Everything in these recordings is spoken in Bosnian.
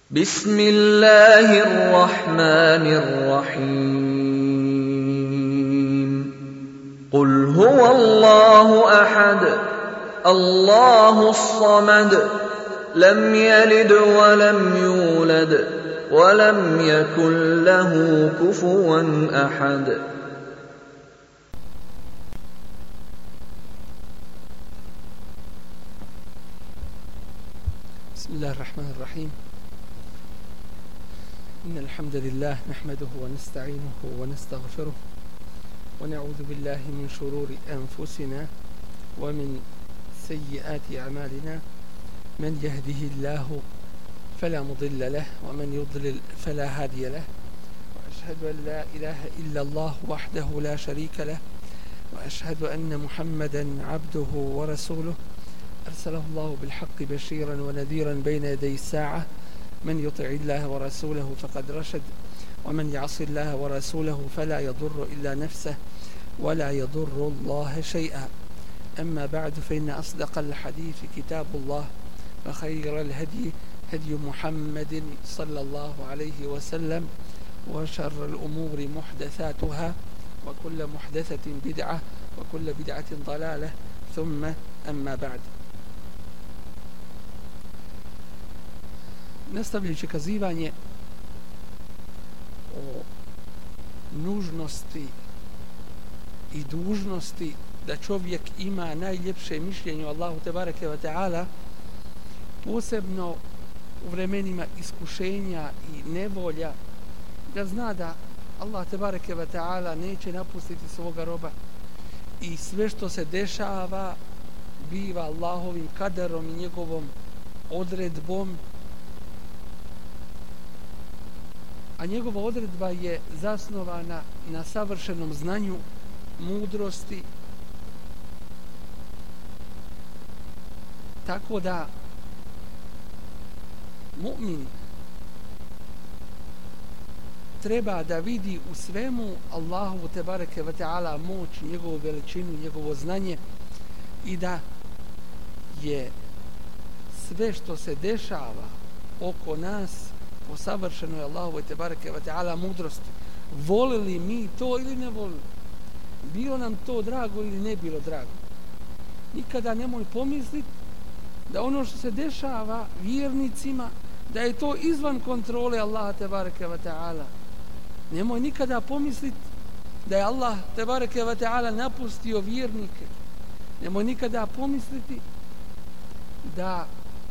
بسم الله الرحمن الرحيم قل هو الله أحد الله الصمد لم يلد ولم يولد ولم يكن له كفوا أحد بسم الله الرحمن الرحيم إن الحمد لله نحمده ونستعينه ونستغفره ونعوذ بالله من شرور أنفسنا ومن سيئات أعمالنا من يهده الله فلا مضل له ومن يضلل فلا هادي له وأشهد أن لا إله إلا الله وحده لا شريك له وأشهد أن محمدا عبده ورسوله أرسله الله بالحق بشيرا ونذيرا بين يدي الساعة من يطع الله ورسوله فقد رشد ومن يعص الله ورسوله فلا يضر إلا نفسه ولا يضر الله شيئا أما بعد فإن أصدق الحديث كتاب الله وخير الهدي هدي محمد صلى الله عليه وسلم وشر الأمور محدثاتها وكل محدثة بدعة وكل بدعة ضلالة ثم أما بعد. Nastavljajući kazivanje o nužnosti i dužnosti da čovjek ima najljepše mišljenje o Allahu tebareke ve taala, posebno u vremenima iskušenja i nevolja, da zna da Allah tebareke ve taala neće napustiti svoga roba i sve što se dešava biva Allahovim kaderom i njegovom odredbom, a njegova odredba je zasnovana na savršenom znanju, mudrosti, tako da mu'min treba da vidi u svemu Allahu tebareke ve taala moć, njegovu veličinu, njegovo znanje i da je sve što se dešava oko nas po savršenoj Allahovoj tebareke ve taala mudrosti. Volili mi to ili ne volili, bilo nam to drago ili ne bilo drago, nikada nemoj pomisliti da ono što se dešava vjernicima da je to izvan kontrole Allaha tebareke ve taala. Nemoj nikada pomisliti da je Allah tebareke ve taala napustio vjernike. Nemoj nikada pomisliti da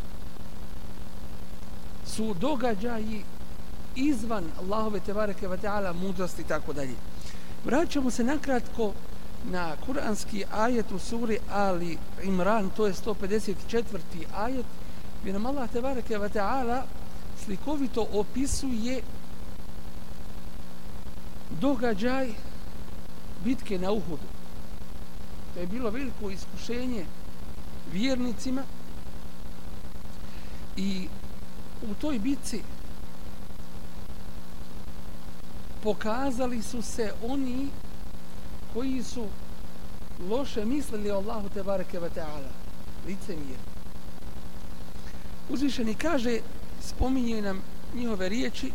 su događaji izvan Allahove tebareke ve taala mudrosti i tako dalje. Vraćamo se nakratko na kuranski ajet u suri Ali Imran, to je 154. ajet, gdje nam Allah tebareke ve taala slikovito opisuje događaj bitke na Uhudu. To je bilo veliko iskušenje vjernicima i u toj bitci pokazali su se oni koji su loše mislili o Allahu tebareke ve taala, licemjer. Uzvišeni kaže, spominje nam njihove riječi: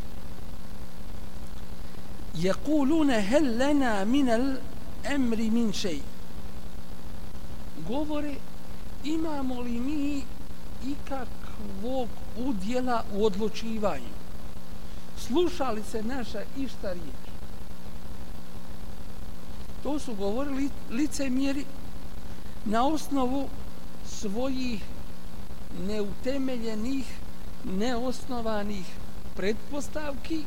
يَقُولُونَ هَلْ لَنَا مِنَ الْأَمْرِ مِنْ شَيْءٍ. Govore, imamo li mi ikakvog udjela u odlučivanju? Slušali se naša išta riječ? To su govorili licemjeri na osnovu svojih neutemeljenih, neosnovanih pretpostavki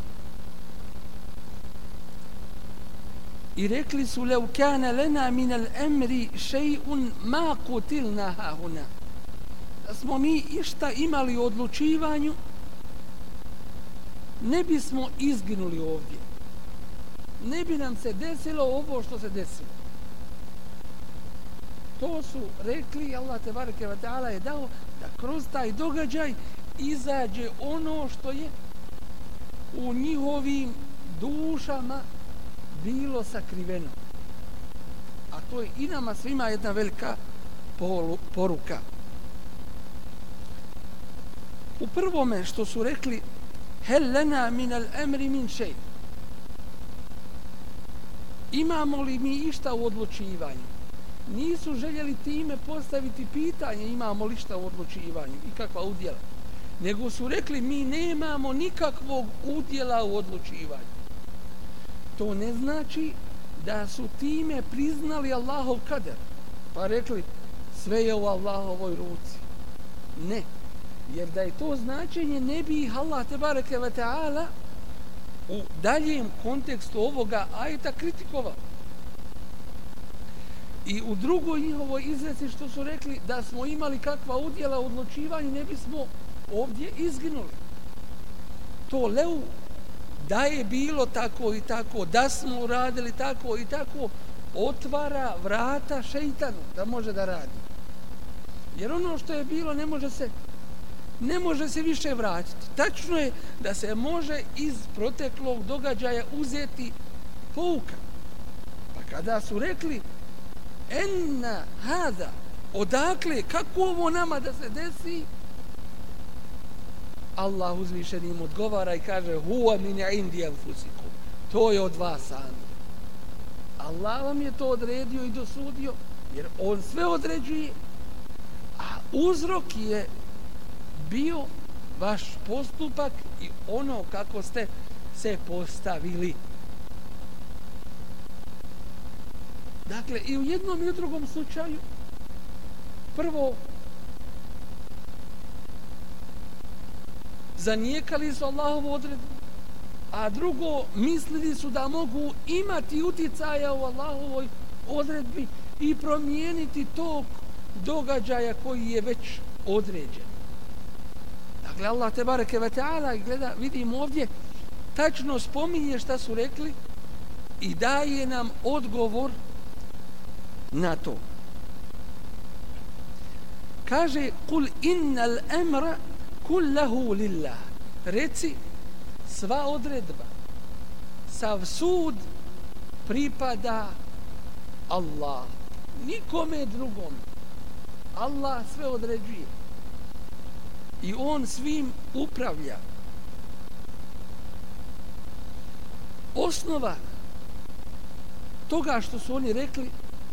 i rekli su: لَوْ كَانَ لَنَا مِنَ الْأَمْرِ شَيْءٌ مَا قُتِلْنَا هَاهُنَا. Da smo mi išta imali u odlučivanju, ne bismo izginuli ovdje, ne bi nam se desilo ovo što se desilo. To su rekli, Allah tebareke ve taala je dao da kroz taj događaj izađe ono što je u njihovim dušama bilo sakriveno. A to je i nama svima jedna velika poruka. U prvome što su rekli hel lena min al amri min shay, imamo li mi išta u odlučivanju. Nisu željeli time postaviti pitanje imamo li šta u odlučivanju i kakva udjela, nego su rekli mi nemamo nikakvog udjela u odlučivanju. To ne znači da su time priznali Allahov kader, pa rekli sve je u Allahovoj ruci. Ne, jer da je to značenje ne bi ih Allah tebareke ve taala u daljem kontekstu ovoga ajeta kritikovao. I u drugoj njihovoj izreci što su rekli da smo imali kakva udjela u odlučivanju ne bismo ovdje izginuli. To leu da je bilo tako i tako, da smo uradili tako i tako, otvara vrata šeitanu da može da radi. Jer ono što je bilo ne može se više vratiti. Tačno je da se može iz proteklog događaja uzeti pouka. Pa kada su rekli enna hada, odakle, kako ovo nama da se desi, Allah uzvišeni im odgovara i kaže huwa min indi anfusikum, to je od vas sami. Allah vam je to odredio i dosudio, jer on sve određuje, a uzrok je bio vaš postupak i ono kako ste se postavili. Dakle, i u jednom i u drugom slučaju, prvo, zanijekali su Allahovu odredbu, a drugo, mislili su da mogu imati uticaja u Allahovoj odredbi i promijeniti tog događaja koji je već određen. Dakle, Allah tebareke ve taala, gleda, vidimo ovdje, tačno spominje šta su rekli i daje nam odgovor na to. Kaže kul innal amra kullahu lillah, reci sva odredba, sav sud pripada Allah, nikome drugom. Allah sve određuje i on svim upravlja. Osnova toga što su oni rekli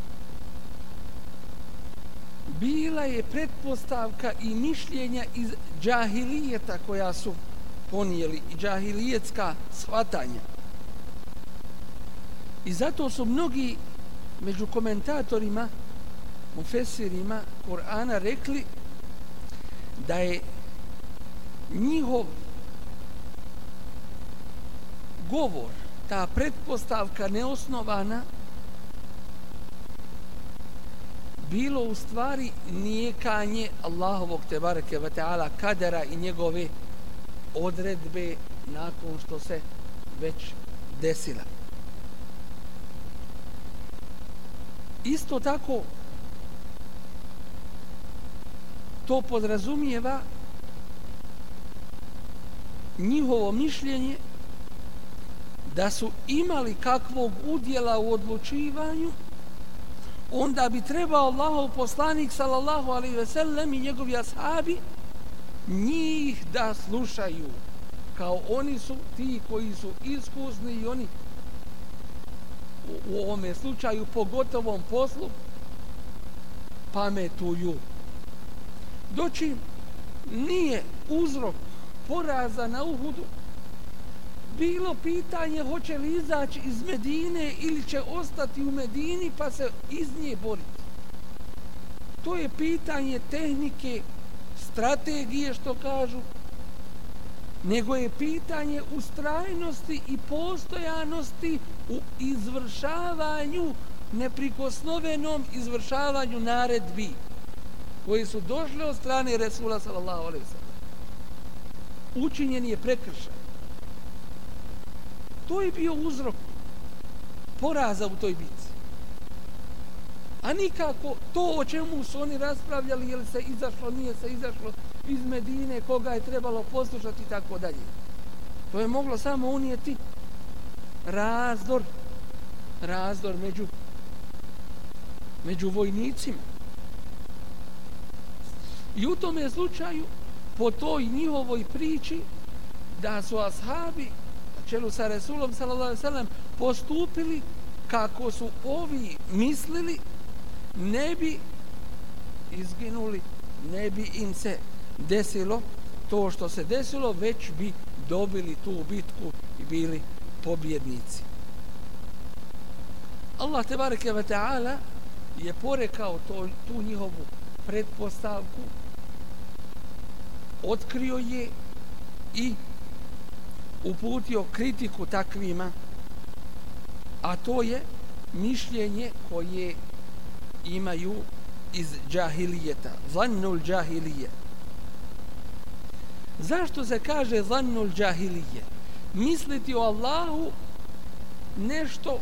bila je pretpostavka i mišljenja iz džahilijeta koja su ponijeli i džahilijetska shvatanja. I zato su mnogi među komentatorima, mufesirima Kur'ana rekli da je njihov govor, ta pretpostavka neosnovana, bilo u stvari nijekanje Allahovog tebareke ve taala kadera i njegove odredbe nakon što se već desila. Isto tako to podrazumijeva njihovo mišljenje da su imali kakvog udjela u odlučivanju, onda bi trebao Allahov poslanik sallallahu alejhi ve sellem i njegovi ashabi njih da slušaju, kao oni su ti koji su iskusni i oni u ovome slučaju pogotovom poslu pametuju. Doći nije uzrok poraza na Uhudu bilo pitanje hoće li izaći iz Medine ili će ostati u Medini pa se iz nje boriti. To je pitanje tehnike, strategije što kažu, nego je pitanje ustrajnosti i postojanosti u izvršavanju, neprikosnovenom izvršavanju naredbi koji su došle od strane Resula sallallahu alejhi ve sellem. Učinjen je prekršaj. To je bio uzrok poraza u toj bitci. A nikako to o čemu su oni raspravljali, je li se izašlo, nije se izašlo iz Medine, koga je trebalo poslušati i tako dalje. To je moglo samo unijeti razdor među vojnicima. I u tome slučaju po toj njihovoj priči da su ashabi na čelu sa Resulom sallallahu alejhi ve sellem postupili kako su ovi mislili, ne bi izginuli, ne bi im se desilo to što se desilo, već bi dobili tu bitku i bili pobjednici. Allah tebareke ve ta'ala je porekao tu njihovu pretpostavku, otkrio je i uputio kritiku takvima, a to je mišljenje koje imaju iz džahilijeta, zannul džahilije. Zašto se kaže zannul džahilije? Misliti o Allahu nešto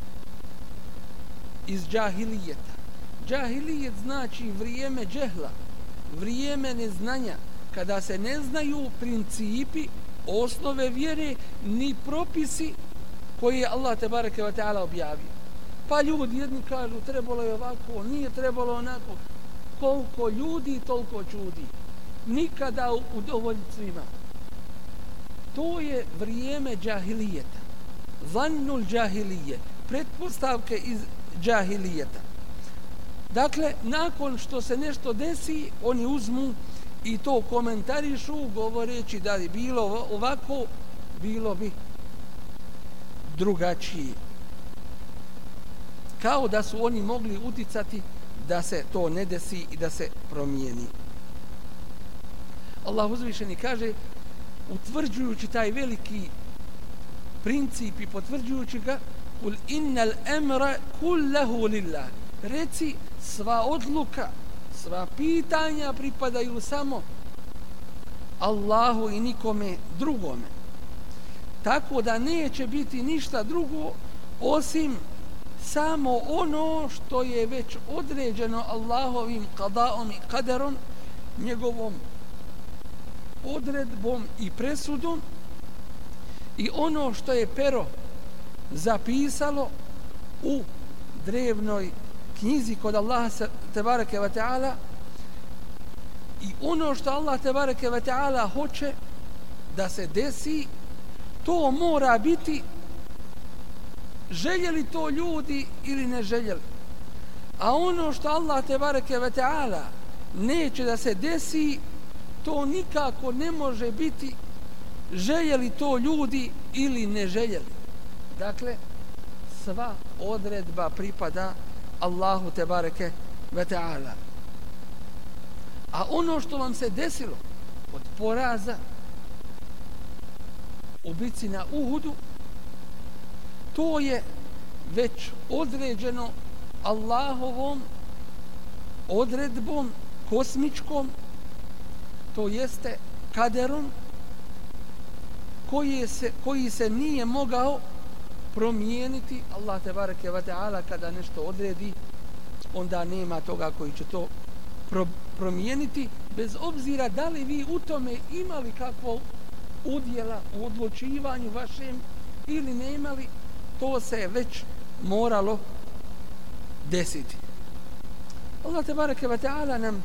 iz džahilijeta. Džahilijet znači vrijeme džehla, vrijeme neznanja, kada se ne znaju principi, osnove vjere, ni propisi koje je Allah tebareke ve ta'ala objavio. Pa ljudi jedni kažu trebalo je ovako, nije trebalo onako. Koliko ljudi, toliko čudi. Nikada udovoljiti svima. To je vrijeme džahilijeta. Zannul džahilije. Pretpostavke iz džahilijeta. Dakle, nakon što se nešto desi, oni uzmu i to komentarišu, govoreći da je bilo ovako, bilo bi drugačije. Kao da su oni mogli uticati da se to ne desi i da se promijeni. Allah uzvišeni kaže, utvrđujući taj veliki princip i potvrđujući ga, kul innal emra kullahu lillah. Reci, sva odluka, sva pitanja pripadaju samo Allahu i nikome drugome. Tako da neće biti ništa drugo osim samo ono što je već određeno Allahovim qadaom i kaderom, njegovom odredbom i presudom, i ono što je pero zapisalo u drevnoj knjizi kod Allaha tebareke ve ta'ala, i ono što Allah tebareke ve ta'ala hoće da se desi, to mora biti, željeli to ljudi ili ne željeli. A ono što Allah tebareke ve ta'ala neće da se desi, to nikako ne može biti, željeli to ljudi ili ne željeli. Dakle, sva odredba pripada Allahu tebareke ve ta'ala. A ono što vam se desilo od poraza u bici na Uhudu, to je već određeno Allahovom odredbom kosmičkom, to jeste kaderom koji se nije mogao promijeniti. Allah tebareke ve ta'ala kada nešto odredi, onda nema toga koji će to promijeniti, bez obzira da li vi u tome imali kakvo udjela u odlučivanju vašem ili ne imali, to se već moralo desiti. Allah tebareke ve ta'ala nam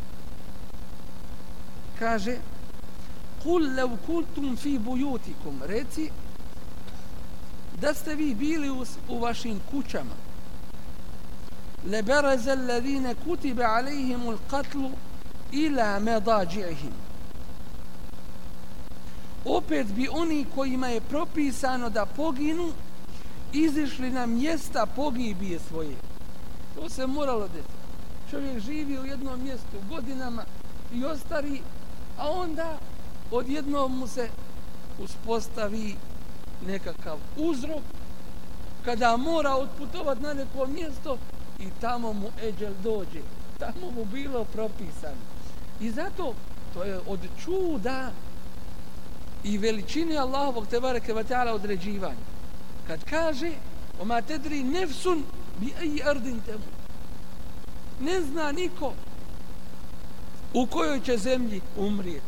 kaže, kul lev kultum fi bujutikum, reci da ste vi bili u vašim kućama, leberaza alladhina kutiba alejhimul qatlu ila madaji'ihim, opet bi oni kojima je propisano da poginu izišli na mjesta pogibije svoje. To se moralo desiti. Čovjek živi u jednom mjestu godinama i ostari, a onda odjednom mu se uspostavi nekakav uzrok kada mora otputovati na neko mjesto i tamo mu eđel dođe. Tamo mu bilo propisano. I zato to je od čuda i veličine Allahovog tebareke ve ta'ala određivanja. Kad kaže oma tedri nefsun bi ayi ardin tamut, ne zna niko u kojoj će zemlji umrijeti.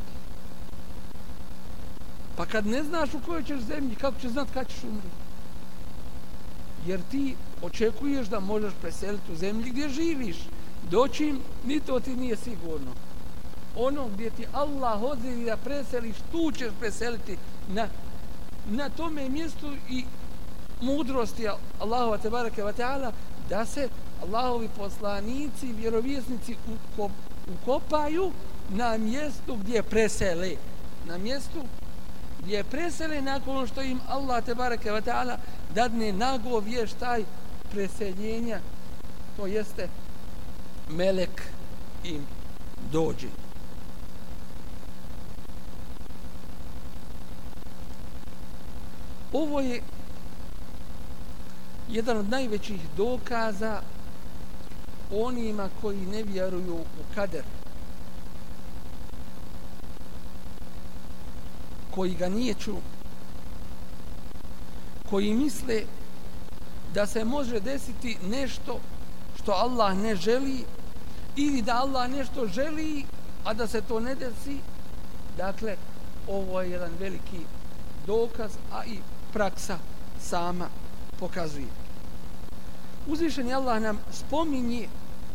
Pa kad ne znaš u kojoj ćeš zemlji, kako ćeš znati kad ćeš umrijeti? Jer ti očekuješ da možeš preseliti u zemlji gdje živiš. Doći im, ni to ti nije sigurno. ono gdje ti Allah odredi da preseliš, tu ćeš preseliti na tome mjestu i mudrosti Allahova tebareke ve taala da se Allahovi poslanici, vjerovjesnici ukopaju na mjestu gdje presele. Na mjestu gdje presele nakon što im Allah tebareke ve taala dadne nagovještaj preseljenja, to jeste melek im dođe. Ovo je jedan od najvećih dokaza onima koji ne vjeruju u kader, koji ga niječu, koji misle da se može desiti nešto što Allah ne želi ili da Allah nešto želi, a da se to ne desi. Dakle, ovo je jedan veliki dokaz, a i praksa sama pokazuje. Uzvišeni Allah nam spominje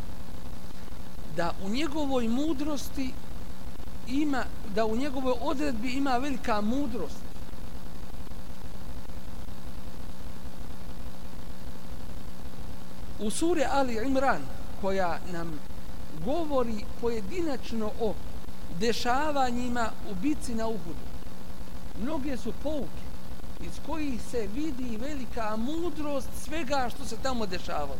da u njegovoj mudrosti ima, da u njegovoj odredbi ima velika mudrost. U suri Ali Imran, koja nam govori pojedinačno o dešavanjima u bitci na Uhudu, mnoge su pouke iz kojih se vidi velika mudrost svega što se tamo dešavalo.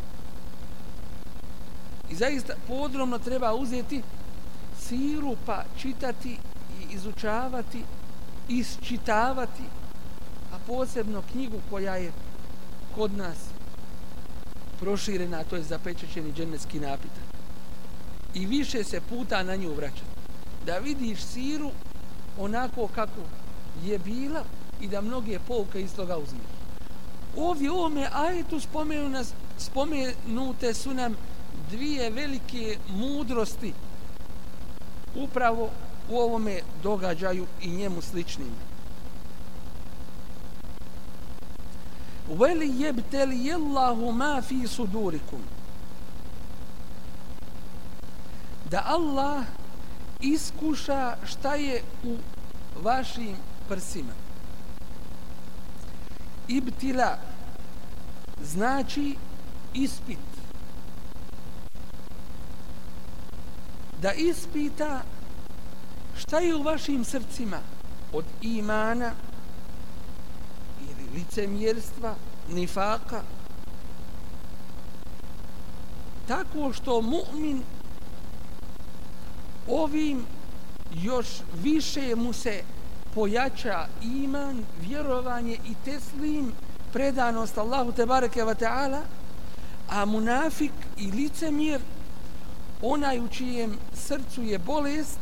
I zaista podrobno treba uzeti siru pa čitati i izučavati, isčitavati, a posebno knjigu koja je kod nas proširena, a to je Zapečaćeni džennetski napitak. I više se puta na nju vraćati. Da vidiš siru onako kako je bila i da mnoge pouke iz toga uzmeš. Ovdje u ovome ajetu spomenute su nam dvije velike mudrosti upravo u ovome događaju i njemu sličnim. Veli jebteli Allahu ma fi sudurikum, da Allah iskuša šta je u vašim prsima. Ibtila znači ispit. Da ispita šta je u vašim srcima od imana ili licemjerstva, nifaka, tako što mu'min ovim još više mu se pojača iman, vjerovanje i teslim, predanost Allahu tebareke ve taala, a munafik i licemjer, onaj u čijem srcu je bolest,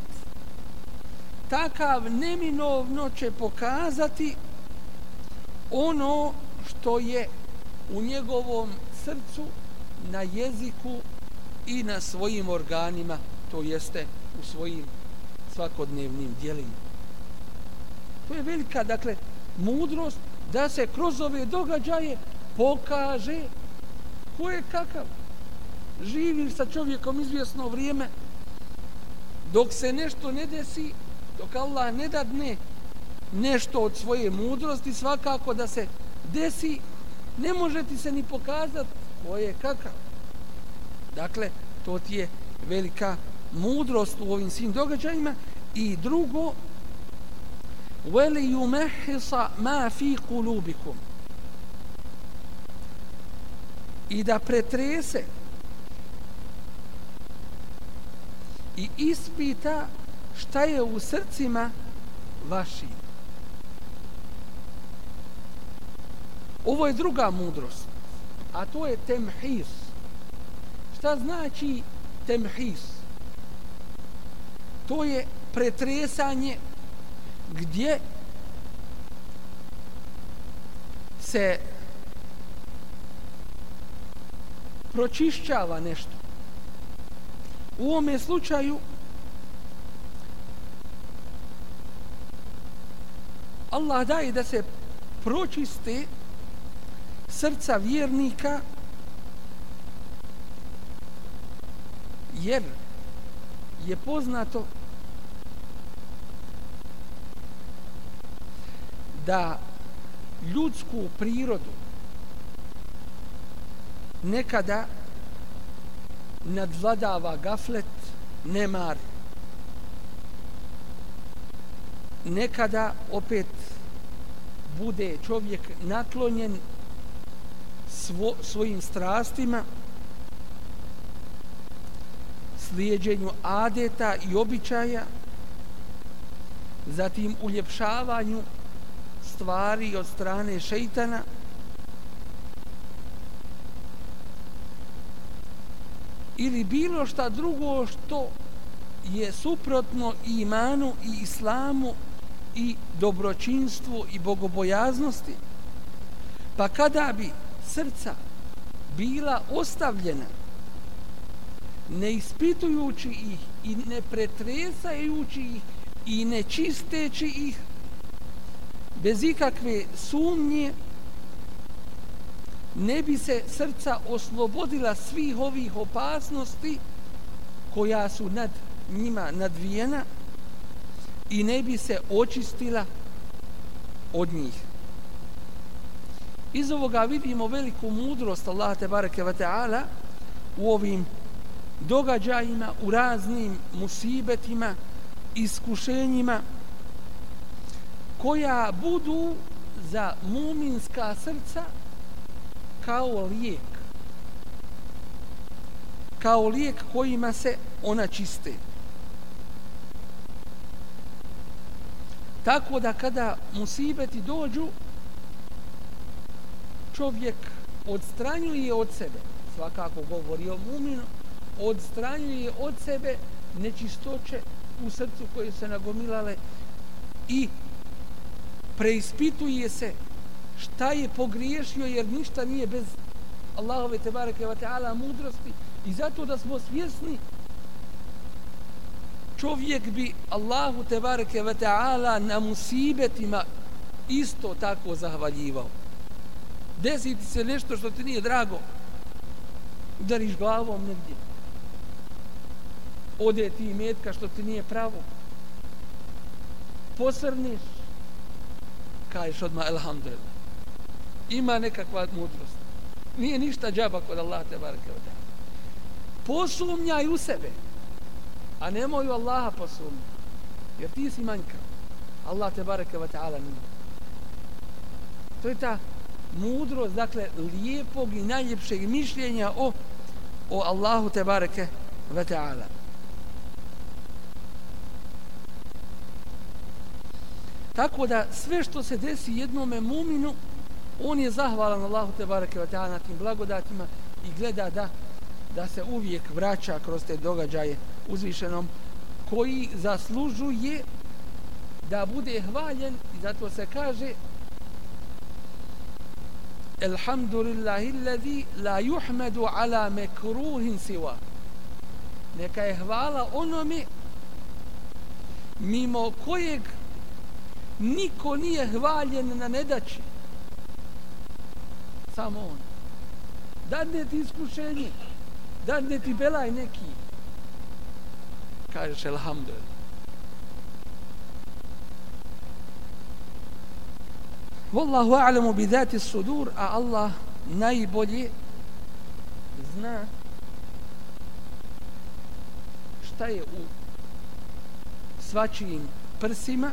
takav neminovno će pokazati ono što je u njegovom srcu, na jeziku i na svojim organima, to jeste u svojim svakodnevnim djelima. To je velika, dakle, mudrost da se kroz ove događaje pokaže ko je kakav. Živiš sa čovjekom izvjesno vrijeme, dok se nešto ne desi, dok Allah ne dadne nešto od svoje mudrosti, svakako da se desi, ne može ti se ni pokazati ko je kakav. Dakle, to ti je velika mudrost u ovim svim događajima. I drugo, وَلِيُمَحِصَ مَا فِي قُلُوبِكُمْ, i da pretrese i ispita šta je u srcima vašim. Ovo je druga mudrost, a to je temhis. Šta znači temhis? To je pretresanje gdje se pročišćava nešto. U ovome slučaju Allah daje da se pročiste srca vjernika, jer je poznato da ljudsku prirodu nekada nadvladava gaflet, nemar. Nekada opet bude čovjek naklonjen svojim strastima, slijeđenju adeta i običaja, zatim uljepšavanju stvari od strane šejtana, ili bilo šta drugo što je suprotno i imanu i islamu i dobročinstvu i bogobojaznosti. Pa kada bi srca bila ostavljena ne ispitujući ih i ne pretresajući ih i ne čisteći ih, bez ikakve sumnje ne bi se srca oslobodila svih ovih opasnosti koja su nad njima nadvijena i ne bi se očistila od njih. Iz ovoga vidimo veliku mudrost Allaha tebareke ve taala u ovim događajima, u raznim musibetima, iskušenjima koja budu za muminska srca kao lijek kojima se ona čiste. Tako da kada musibeti dođu, čovjek odstranjuje od sebe, svakako govori o muminu, odstranjuje od sebe nečistoće u srcu koje se nagomilale i preispituje se šta je pogriješio, jer ništa nije bez Allahove tebareke ve taala mudrosti. I zato da smo svjesni, čovjek bi Allahu tebareke ve taala na musibetima isto tako zahvaljivao. Desi ti se nešto što ti nije drago, udariš glavom negdje, ode ti imetka što ti nije pravo, posrniš, kažeš odmah elhamdulillah. Ima nekakva mudrost. Nije ništa džaba kod Allaha tebareke ve taala. Posumnjaj u sebe, a nemoj u Allaha posumnjati, jer ti si manjkav. Allah tebareke ve taala nije. To je ta mudrost, dakle, lijepog i najljepšeg mišljenja o Allahu tebareke ve taala. Tako da sve što se desi jednome muminu, on je zahvalan Allahu tebareke ve taala na tim blagodatima i gleda da se uvijek vraća kroz te događaje uzvišenom, koji zaslužuje da bude hvaljen. I zato se kaže Elhamdulillahi allazi la yuhmadu ala makruhin siwa. Neka je hvala onome mimo kojeg niko nije hvaljen na nedaći, samo on. Dadne ti iskušenje, dadne ti belaj neki, kažeš elhamdulillah. Wallahu a'lamu bi zati sudur, a Allah najbolje zna šta je u svačijim prsima.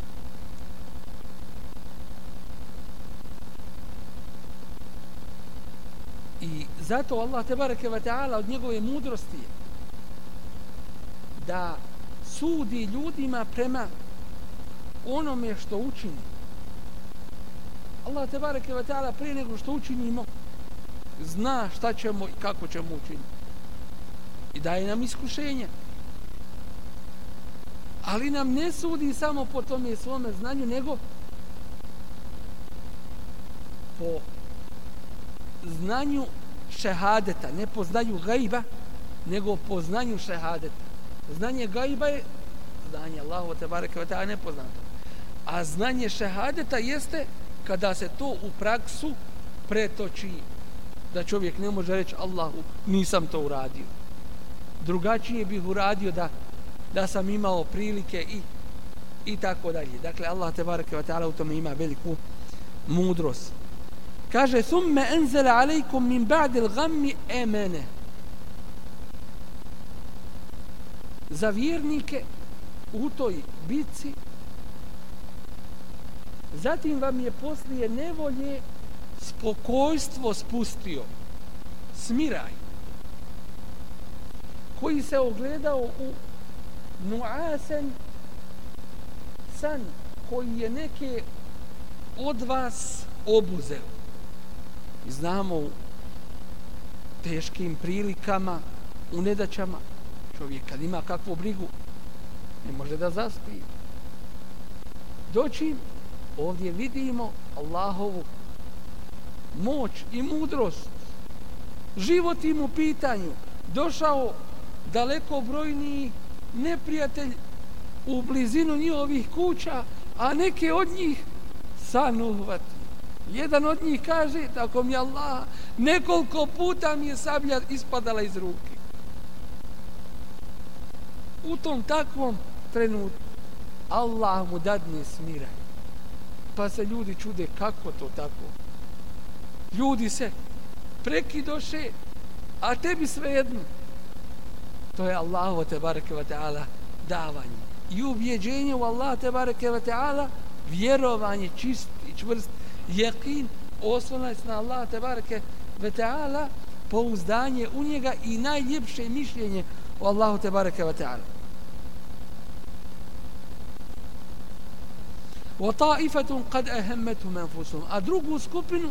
I zato Allah tebareke ve taala od njegove mudrosti je da sudi ljudima prema onome što učini. Allah tebareke ve taala prije nego što učinimo zna šta ćemo i kako ćemo učiniti. I daje nam iskušenja. Ali nam ne sudi samo po tome svome znanju, nego po znanju šehadeta, ne po znanju gajba, nego po znanju šehadeta. Znanje gajba je znanje Allahu tebareke ve taala nepoznato. A znanje šehadeta jeste kada se to u praksu pretoči, da čovjek ne može reći Allahu nisam to uradio. Drugačije bih uradio da sam imao prilike i i tako dalje. Dakle, Allah tebareke ve ta'ala u tome ima veliku mudrost. Kaže, thumme enzele alejkum min ba'dil gammi emene. Za vjernike u toj bitci, zatim vam je poslije nevolje spokojstvo spustio, smiraj, koji se ogledao u nuasen, san koji je neke od vas obuzeo. I znamo u teškim prilikama, u nedaćama, čovjek kad ima kakvu brigu, ne može da zaspi. Doći ovdje vidimo Allahovu moć i mudrost. Život im u pitanju. Došao daleko brojniji neprijatelj u blizinu njihovih kuća, a neke od njih san uhvati. Jedan od njih kaže, tako mi Allah, nekoliko puta mi je sablja ispadala iz ruke. U tom takvom trenutku Allah mu dadne smiraj. Pa se ljudi čude kako to tako. Ljudi se prekidoše, a tebi svejedno. To je Allahu tebareke ve ta'ala davanje. I ubjeđenje u Allah tebareke ve ta'ala, vjerovanje čist i čvrst, jeqin, oslonac na Allah tebareke ve ta'ala, pouzdanje u njega i najljepše mišljenje u Allahu tebareke ve ta'ala. وَطَائِفَةٌ قَدْ أَهَمَّتْهُمْ أَنفُسُهُمْ. A drugu skupinu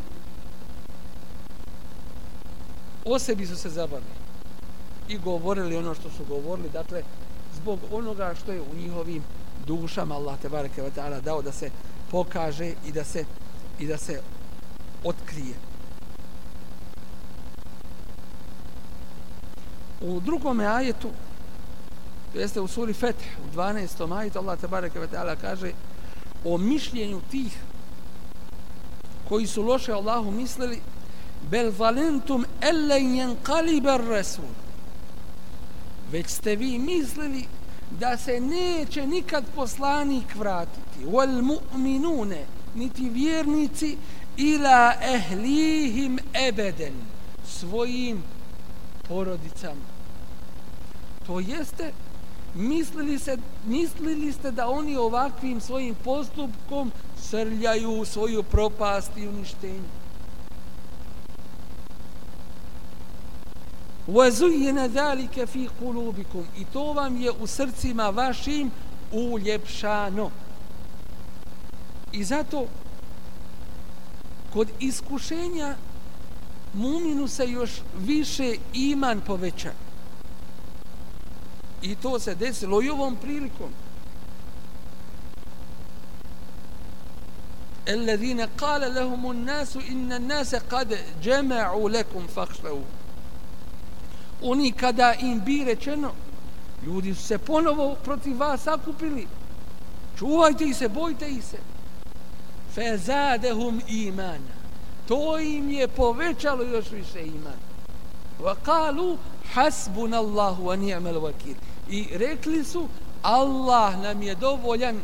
o sebi su se zabavili i govorili ono što su govorili, dakle zbog onoga što je u njihovim dušama Allah tebareke ve ta'ala dao da se pokaže i da se otkrije. U drugom ajetu, to jeste u suri Feth, u 12. ajetu, Allah tebareke ve ta'ala kaže o mišljenju tih koji su loše Allahu mislili, bel valentum ellen yanqalibar rasul, već ste vi mislili da se neće nikad poslanik vratiti, wal mu'minune, niti vjernici, ila ehlihim ebeden, svojim porodicama. To jeste, mislili ste da oni ovakvim svojim postupkom srljaju svoju propast i uništenje. وَزُيِّنَ ذَلِكَ فِي قُلُوبِكُمْ, i to vam je u srcima vašim uljepšano. I zato kod iskušenja muminu se još više iman poveća. I to se desilo i ovom prilikom. الَّذِينَ قَالَ لَهُمُ النَّاسُ إِنَّ النَّاسَ قَدْ جَمَعُوا لَكُمْ فَخْشَوْا. Oni kada im bi rečeno, ljudi su se ponovo protiv vas sakupili, čuvajte ih se, bojte ih se. فَزَادَهُمْ إِيمَانًا, to im je povećalo još više iman. وَقَالُوا حَسْبُنَ اللَّهُ وَنِعْمَ الْوَكِيلُ, i rekli su, Allah nam je dovoljan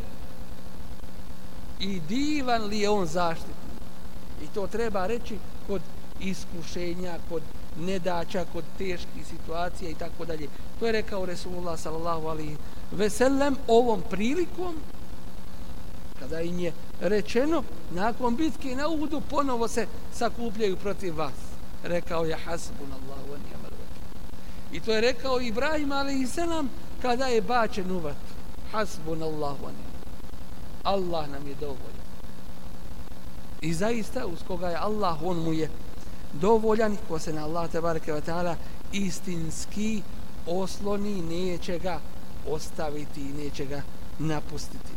i divan li je on zaštitnik. I to treba reći kod iskušenja, kod nedaća, kod teških situacija i tako dalje. To je rekao Resulullah sallallahu alejhi ve sellem ovom prilikom kada im je rečeno nakon bitke na Uhudu ponovo se sakupljaju protiv vas. Rekao je hasbunallahu wa ni'mal wakeel. I to je rekao Ibrahim alejhi selam kada je bačen u vatru. Hasbunallahu wa ni'mal wakeel. Allah nam je dovoljan. I zaista uz koga je Allah, on mu je dovoljan, i ko se na Allah tebareke ve ta'ala istinski osloni, neće ga ostaviti i neće ga napustiti.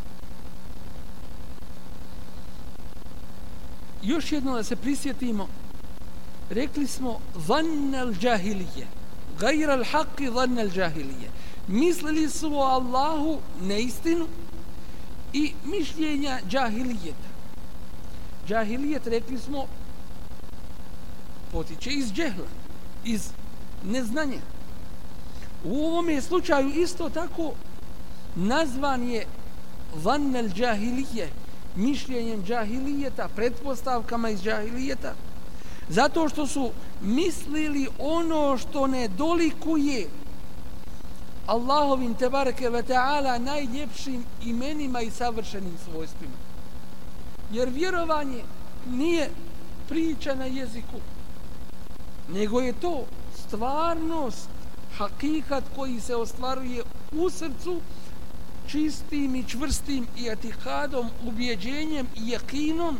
Još jedno da se prisjetimo, rekli smo zannal džahilije, gajral haqqi zannal džahilije, mislili su o Allahu neistinu i mišljenja džahilijeta. Džahilijet, rekli smo, potiče iz džehla, iz neznanja. U ovome slučaju isto tako nazvan je Vannel džahilije, mišljenjem džahilijeta, pretpostavkama iz džahilijeta, zato što su mislili ono što ne dolikuje Allahovim tebareke ve ta'ala najljepšim imenima i savršenim svojstvima. Jer vjerovanje nije priča na jeziku, nego je to stvarnost, hakikat koji se ostvaruje u srcu čistim i čvrstim i atikadom, ubjeđenjem i jakinom,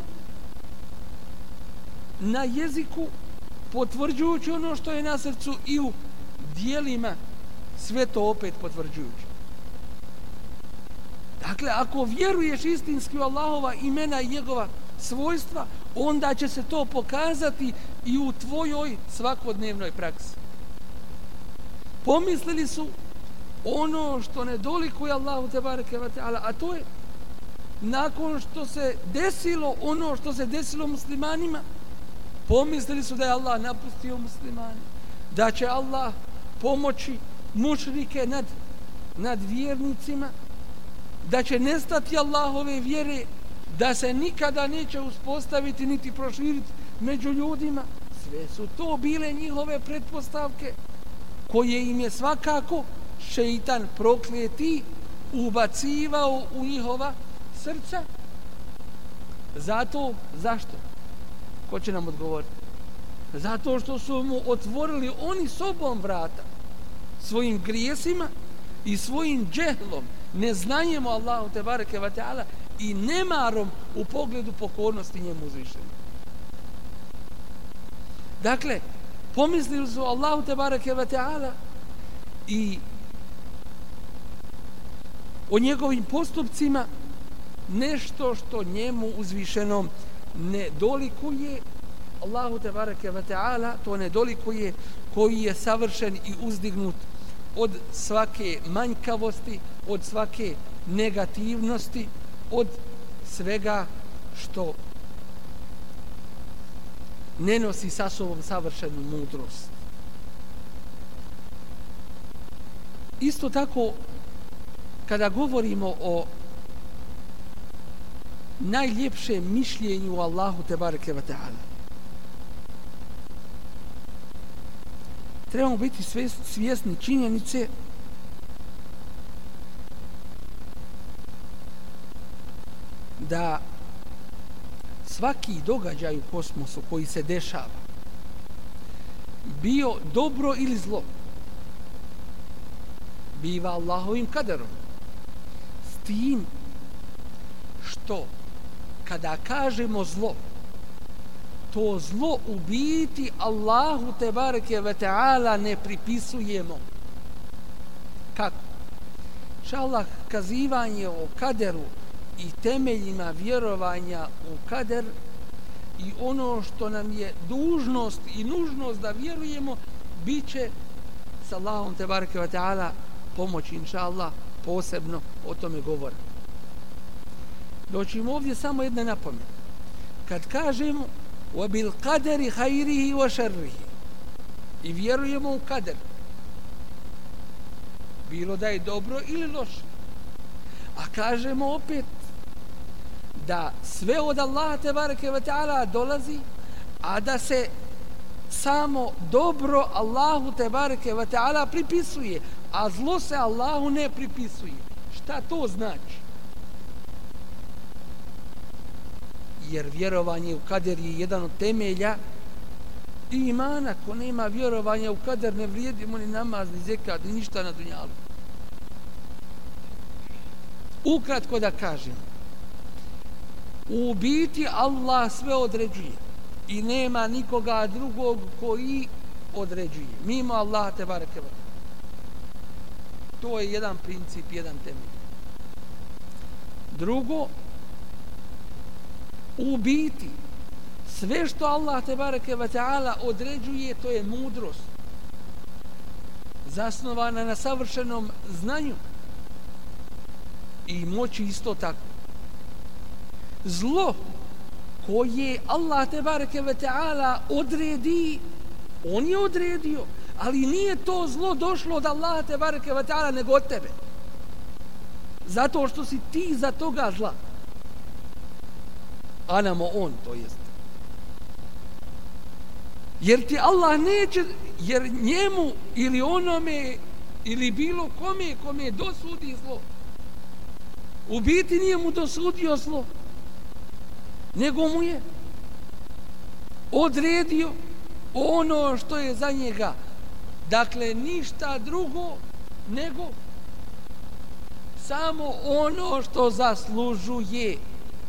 na jeziku potvrđujući ono što je na srcu i u dijelima sve to opet potvrđujući. Dakle, ako vjeruješ istinski u Allahova imena i njegova svojstva, onda će se to pokazati i u tvojoj svakodnevnoj praksi. Pomislili su ono što ne dolikuje Allahu tebareke ve ta'ala, a to je nakon što se desilo ono što se desilo muslimanima, pomislili su da je Allah napustio muslimane, da će Allah pomoći mušrike nad vjernicima, da će nestati Allahove vjere, da se nikada neće uspostaviti niti proširiti među ljudima. Sve su to bile njihove pretpostavke koje im je svakako šeitan prokleti ubacivao u njihova srca. Zato, zašto? Ko će nam odgovoriti? Zato što su mu otvorili oni sobom vrata, svojim grijesima i svojim džehlom, neznanjem o Allahu tebareke ve ta'ala i nemarom u pogledu pokornosti njemu uzvišenom. Dakle, pomislili su Allahu tebareke ve ta'ala i o njegovim postupcima nešto što njemu uzvišenom ne dolikuje. Allahu tebareke ve ta'ala to ne dolikuje, koji je savršen i uzdignut od svake manjkavosti, od svake negativnosti, od svega što ne nosi sa sobom savršenu mudrost. Isto tako, kada govorimo o najljepšem mišljenju o Allahu tebareke ve ta'ala, trebamo biti svjesni činjenice da svaki događaj u kosmosu koji se dešava, bio dobro ili zlo, biva Allahovim kaderom. S tim što kada kažemo zlo, to zlo u biti Allahu tebareke ve ta'ala ne pripisujemo. Kako? Inšallah, kazivanje o kaderu i temeljima vjerovanja u kader i ono što nam je dužnost i nužnost da vjerujemo, bit će s Allahom tebareke ve ta'ala pomoći, inšallah, posebno o tome govora. Doći im ovdje samo jedna napomena. Kad kažemo وَبِلْ قَدَرِ خَيْرِهِ وَشَرِّهِ i vjerujemo u kader, bilo da je dobro ili loše, a kažemo opet da sve od Allaha tebareke ve ta'ala dolazi, a da se samo dobro Allahu tebareke ve ta'ala pripisuje, a zlo se Allahu ne pripisuje. Šta to znači? Jer vjerovanje u kader je jedan od temelja imana. Ko nema vjerovanja u kader, ne vrijedi mu ni namaz, ni zekat, ni ništa na dunjalu. Ukratko da kažem, u biti Allah sve određuje i nema nikoga drugog koji određuje mimo Allaha tebareke ve ta'ala. To je jedan princip, jedan temelj. Drugo, u biti sve što Allah tebareke ve ta'ala određuje, to je mudrost zasnovana na savršenom znanju i moći. Isto tako zlo koje Allah tebareke ve ta'ala odredi, on je odredio, ali nije to zlo došlo od Allaha tebareke ve ta'ala nego od tebe. zato što si ti za toga zla. Anamo on, to jest. Jer ti Allah neće, jer njemu ili onome ili bilo kome dosudi zlo, u biti nije mu dosudio zlo, nego mu je odredio ono što je za njega. Dakle, ništa drugo nego samo ono što zaslužuje.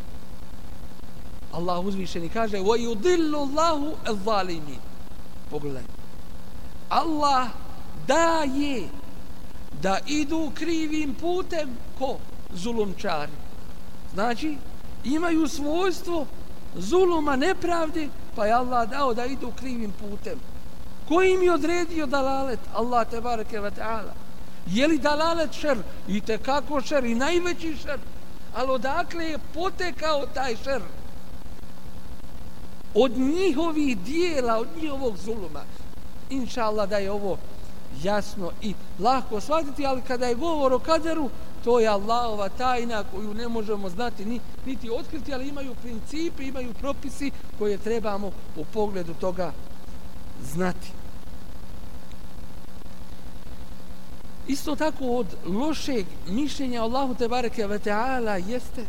Allah uzvišeni kaže وَيُضِلُّ اللَّهُ الظَّالِمِينَ. Pogledaj. Allah daje da idu krivim putem ko? Zulumčari. Znači, imaju svojstvo zuluma, nepravde, pa je Allah dao da idu krivim putem. Ko im je odredio dalalet? Allah tebareke ve ta'ala. Je li dalalet šer? I tekako šer, i najveći šer. Ali odakle je potekao taj šer? Od njihovih dijela, od njihovog zuluma. Inša Allah da je ovo jasno i lako shvatiti, ali kada je govor o kaderu, to je Allahova tajna koju ne možemo znati niti otkriti, ali imaju principi, imaju propisi koje trebamo u pogledu toga znati. Isto tako od lošeg mišljenja Allahu tebareke ve ta'ala jeste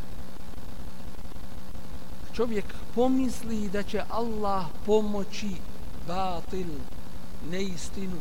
čovjek pomisli da će Allah pomoći batil, neistinu,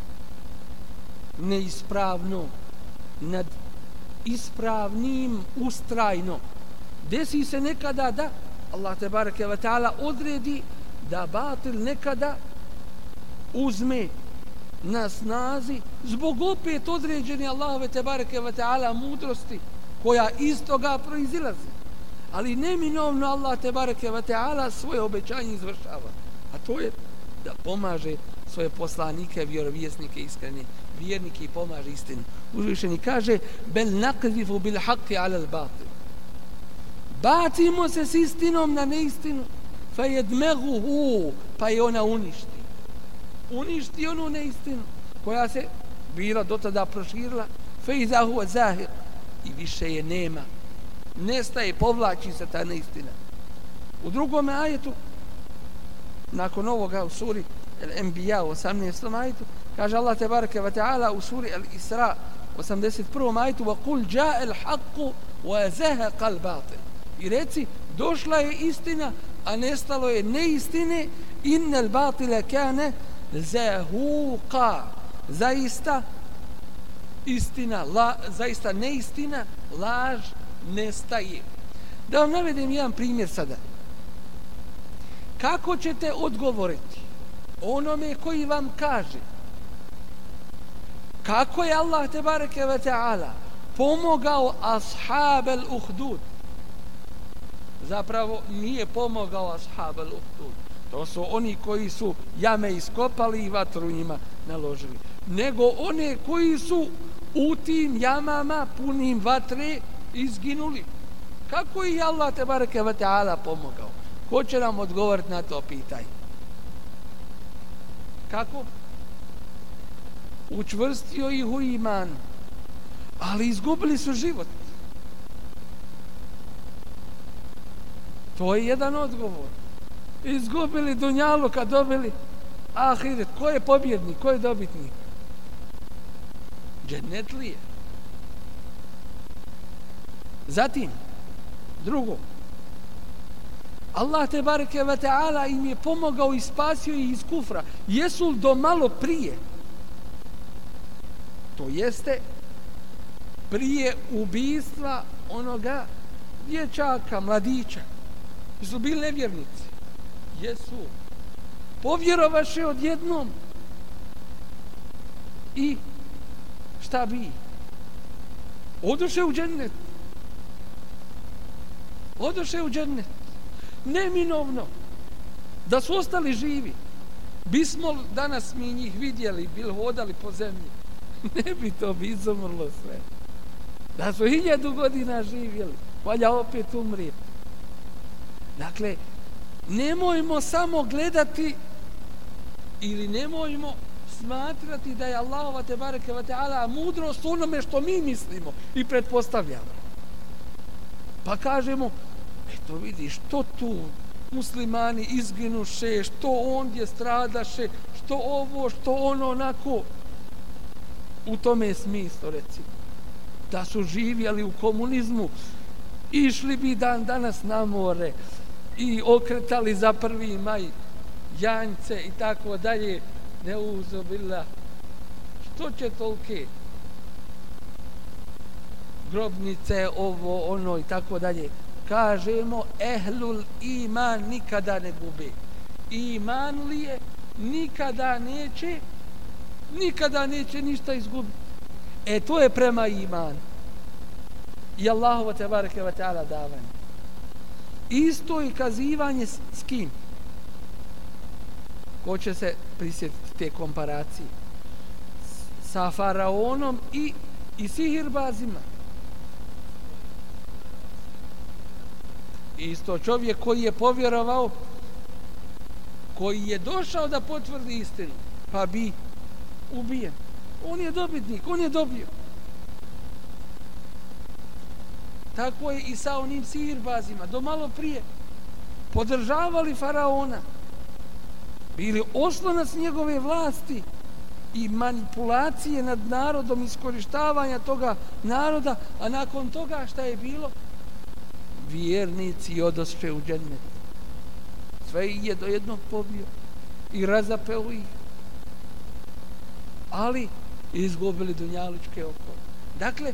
neispravno nad ispravnim ustrajno. Desi se nekada da Allah tebareke ve ta'ala odredi da batil nekada uzme na snazi zbog opet određene Allahove tebareke ve ta'ala mudrosti koja iz toga proizilazi. Ali neminovno Allah tebareke ve ta'ala svoje obećanje izvršava, a to je da pomaže svoje poslanike, vjerovjesnike, iskrene vjernike i pomaže istinu. Uzvišeni kaže bel naqzifu bil haqqi ala al batil. Bacimo se s istinom na neistinu, fa yadmaghuhu, pa je ona uništi. Uništi onu neistinu koja se bila do tada proširila, fa iza huwa zahiq, i više je nema. Nestaje, povlači se ta neistina. U drugom ajetu, nakon ovoga u suri Al-Anbiya u 18. ajetu, kaže Allah tebareke ve ta'ala u suri Al-Isra u 81. ajetu وَقُلْ جَاءَ الْحَقُّ وَزَهَقَ الْبَاطِلِ. I reci, došla je istina, a nestalo je neistine. إِنَّ الْبَاطِلَ كَانَ زَهُوقًا. Zaista istina, zaista neistina, laž nestaje. Da vam navedem jedan primjer sada. Kako ćete odgovoriti onome koji vam kaže kako je Allah tebareke ve ta'ala pomogao ashab al-uhdud? Zapravo nije pomogao ashab al-uhdud. To su oni koji su jame iskopali i vatru njima naložili. Nego one koji su u tim jamama punim vatre izginuli. Kako je Allah tebareke ve ta'ala pomogao? Ko će nam odgovoriti na to pitanje? Kako? Učvrstio ih u iman, ali izgubili su život. To je jedan odgovor. Izgubili dunjaluka, dobili ahiret. Ko je pobjednik? Ko je dobitnik? Džennetlije. Zatim, drugo, Allah tebareke ve ta'ala im je pomogao i spasio ih iz kufra. Jesu li do malo prije? To jeste prije ubistva onoga dječaka, mladića. Jesu bili nevjernici? Jesu. Povjerovaše odjednom i šta bi? Odoše u džennet. Odoše u džennet. Neminovno da su ostali živi. Bismo danas mi njih vidjeli, bili hodali po zemlji, ne bi to bi izumrlo sve. Da su 1000 godina živjeli, valja opet umrijeti. Dakle, nemojmo samo gledati ili nemojmo smatrati da je Allahova tebareke ve taala mudrost u onome što mi mislimo i pretpostavljamo. Pa kažemo, eto vidiš, što tu muslimani izginuše, što ondje stradaše, što ovo, što ono, onako. U tome je smislo, recimo, da su živjeli u komunizmu, išli bi dan danas na more i okretali za 1. maj janjce i tako dalje, neuzubila. Što će tolike grobnice, ovo, ono i tako dalje. Kažemo, ehlul iman nikada ne gube. Iman li je nikada neće ništa izgubiti. To je prema imanu. I Allahovo tebareke ve taala davanje. Isto i kazivanje s kim? Ko će se prisjetiti te komparacije? Sa faraonom i sihirbazima. Isto čovjek koji je povjerovao, koji je došao da potvrdi istinu, pa bi ubijen. On je dobitnik, on je dobio. Tako je i sa onim sihirbazima. Do malo prije podržavali faraona. Bili oslonac njegove vlasti i manipulacije nad narodom, iskorištavanja toga naroda, a nakon toga šta je bilo? Vjernici odosče u džennet. Sve ih je do jednog pobio i razapeo ih. Ali izgubili dunjalučke okove. Dakle,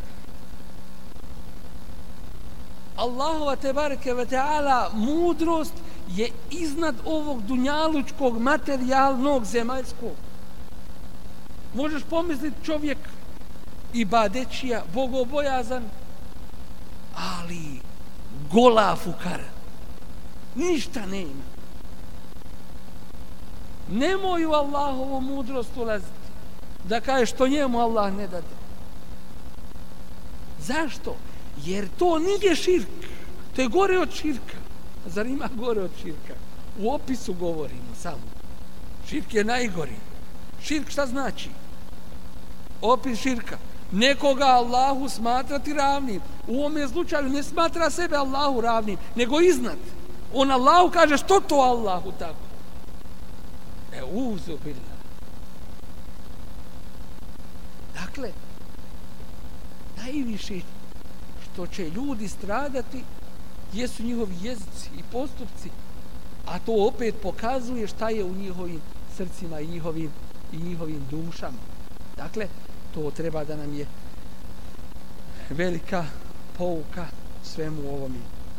Allahova tebareke ve taala mudrost je iznad ovog dunjalučkog, materijalnog, zemaljskog. Možeš pomisliti čovjek ibadećija, bogobojazan, ali gola fukara. Ništa nema. Nemoj u Allahovu mudrost ulaziti. Da kaže što njemu Allah ne dade. Zašto? Jer to nije širk. To je gore od širka. Zar ima gore od širka? U opisu govorimo samo. Širk je najgori. Širk šta znači? Opis širka. Nekoga Allahu smatrati ravnim. U ovome slučaju ne smatra sebe Allahu ravnim, nego iznad. On Allahu kaže što to Allahu tako? Uzubillah. Dakle, najviše što će ljudi stradati jesu njihovi jezici i postupci, a to opet pokazuje šta je u njihovim srcima i njihovim dušama. Dakle, to treba da nam je velika pouka svemu ovome.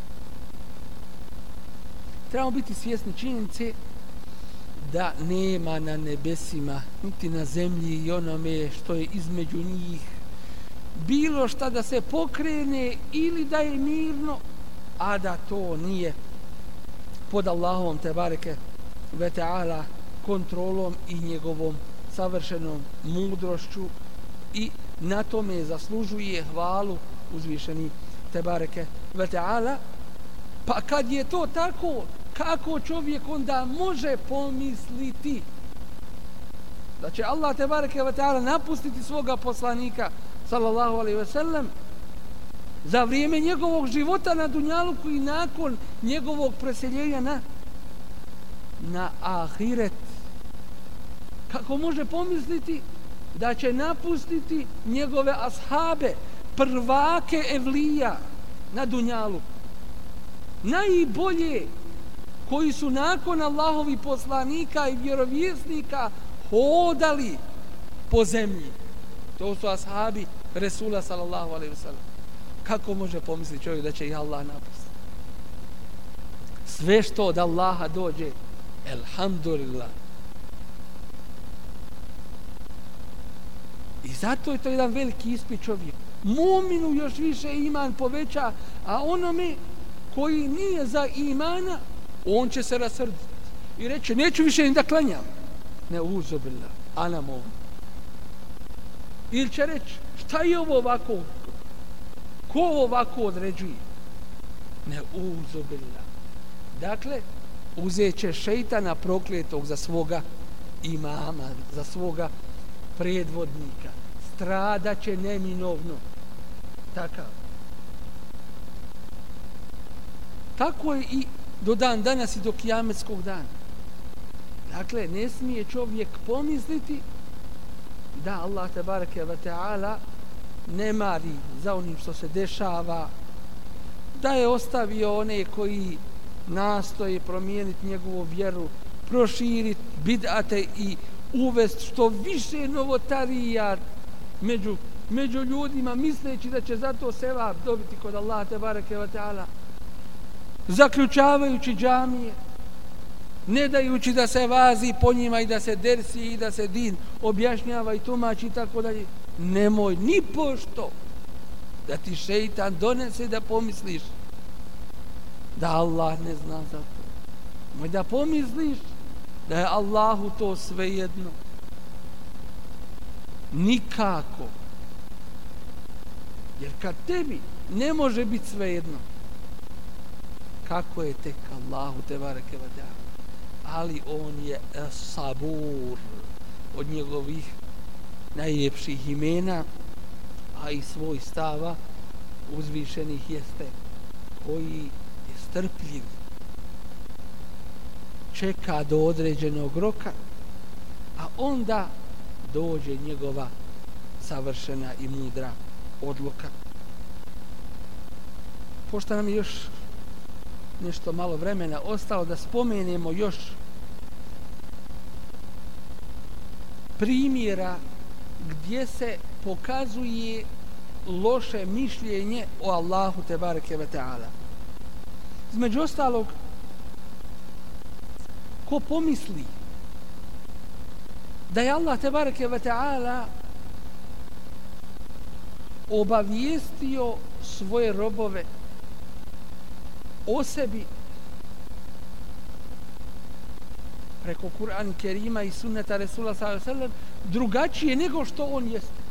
Trebamo biti svjesni činjenice da nema na nebesima niti na zemlji i onome što je između njih bilo šta da se pokrene ili da je mirno, a da to nije pod Allahovom tebareke ve taala kontrolom i njegovom savršenom mudrošću, i na tome zaslužuje hvalu uzvišeni tebareke ve taala. Pa kad je to tako, kako čovjek onda može pomisliti da će Allah tebareke ve taala napustiti svoga poslanika sallallahu alejhi ve sellem za vrijeme njegovog života na dunjaluku i nakon njegovog preseljenja na ahiret? Kako može pomisliti da će napustiti njegove ashabe, prvake evlija na dunjaluku, najbolje, koji su nakon Allahovih poslanika i vjerovjesnika hodali po zemlji? To su ashabi Resula sallallahu alejhi ve sellem. Kako može pomisliti čovjek da će ih Allah napustiti? Sve što od Allaha dođe, elhamdulillah. I zato je to jedan veliki ispit čovjek. Muminu još više iman poveća, a onome koji nije za imana, on će se rasrditi i reći neću više ni da klanjam. Ne uzubillah, anam on. Ili će reći šta je ovo ovako? Ko ovako određuje? Ne uzubillah. Dakle, uzet će šejtana prokletog za svoga imama, za svoga predvodnika. Stradat će neminovno. Takav. Tako je i do dan danas i do kijametskog dana. Dakle, ne smije čovjek pomisliti da Allah tebareke ve ta'ala ne mari za onim što se dešava, da je ostavio one koji nastoje promijeniti njegovu vjeru, proširiti bid'ate i uvesti što više novotarija među ljudima, misleći da će zato sevap dobiti kod Allah tebareke ve ta'ala, zaključavajući džamije, ne dajući da se vazi po njima i da se dersi i da se din objašnjava i tumači i tako dalje. Nemoj ni pošto da ti šeitan donese da pomisliš da Allah ne zna za to. Moj da pomisliš da je Allahu to svejedno. Nikako. Jer kad tebi ne može biti svejedno, kako je tek Allahu tebareke ve ta'ala? Ali on je sabur, od njegovih najljepših imena, a i svoj stava uzvišenih jeste koji je strpljiv, čeka do određenog roka, a onda dođe njegova savršena i mudra odluka. Pošto nam je još nešto malo vremena ostalo, da spomenemo još primjera gdje se pokazuje loše mišljenje o Allahu tebareke ve ta'ala. Između ostalog, ko pomisli da je Allah tebareke ve ta'ala obavijestio svoje robove o sebi preko Kur'ana Kerima i sunneta Resula sallallahu alejhi ve sellem drugačije nego što on jeste,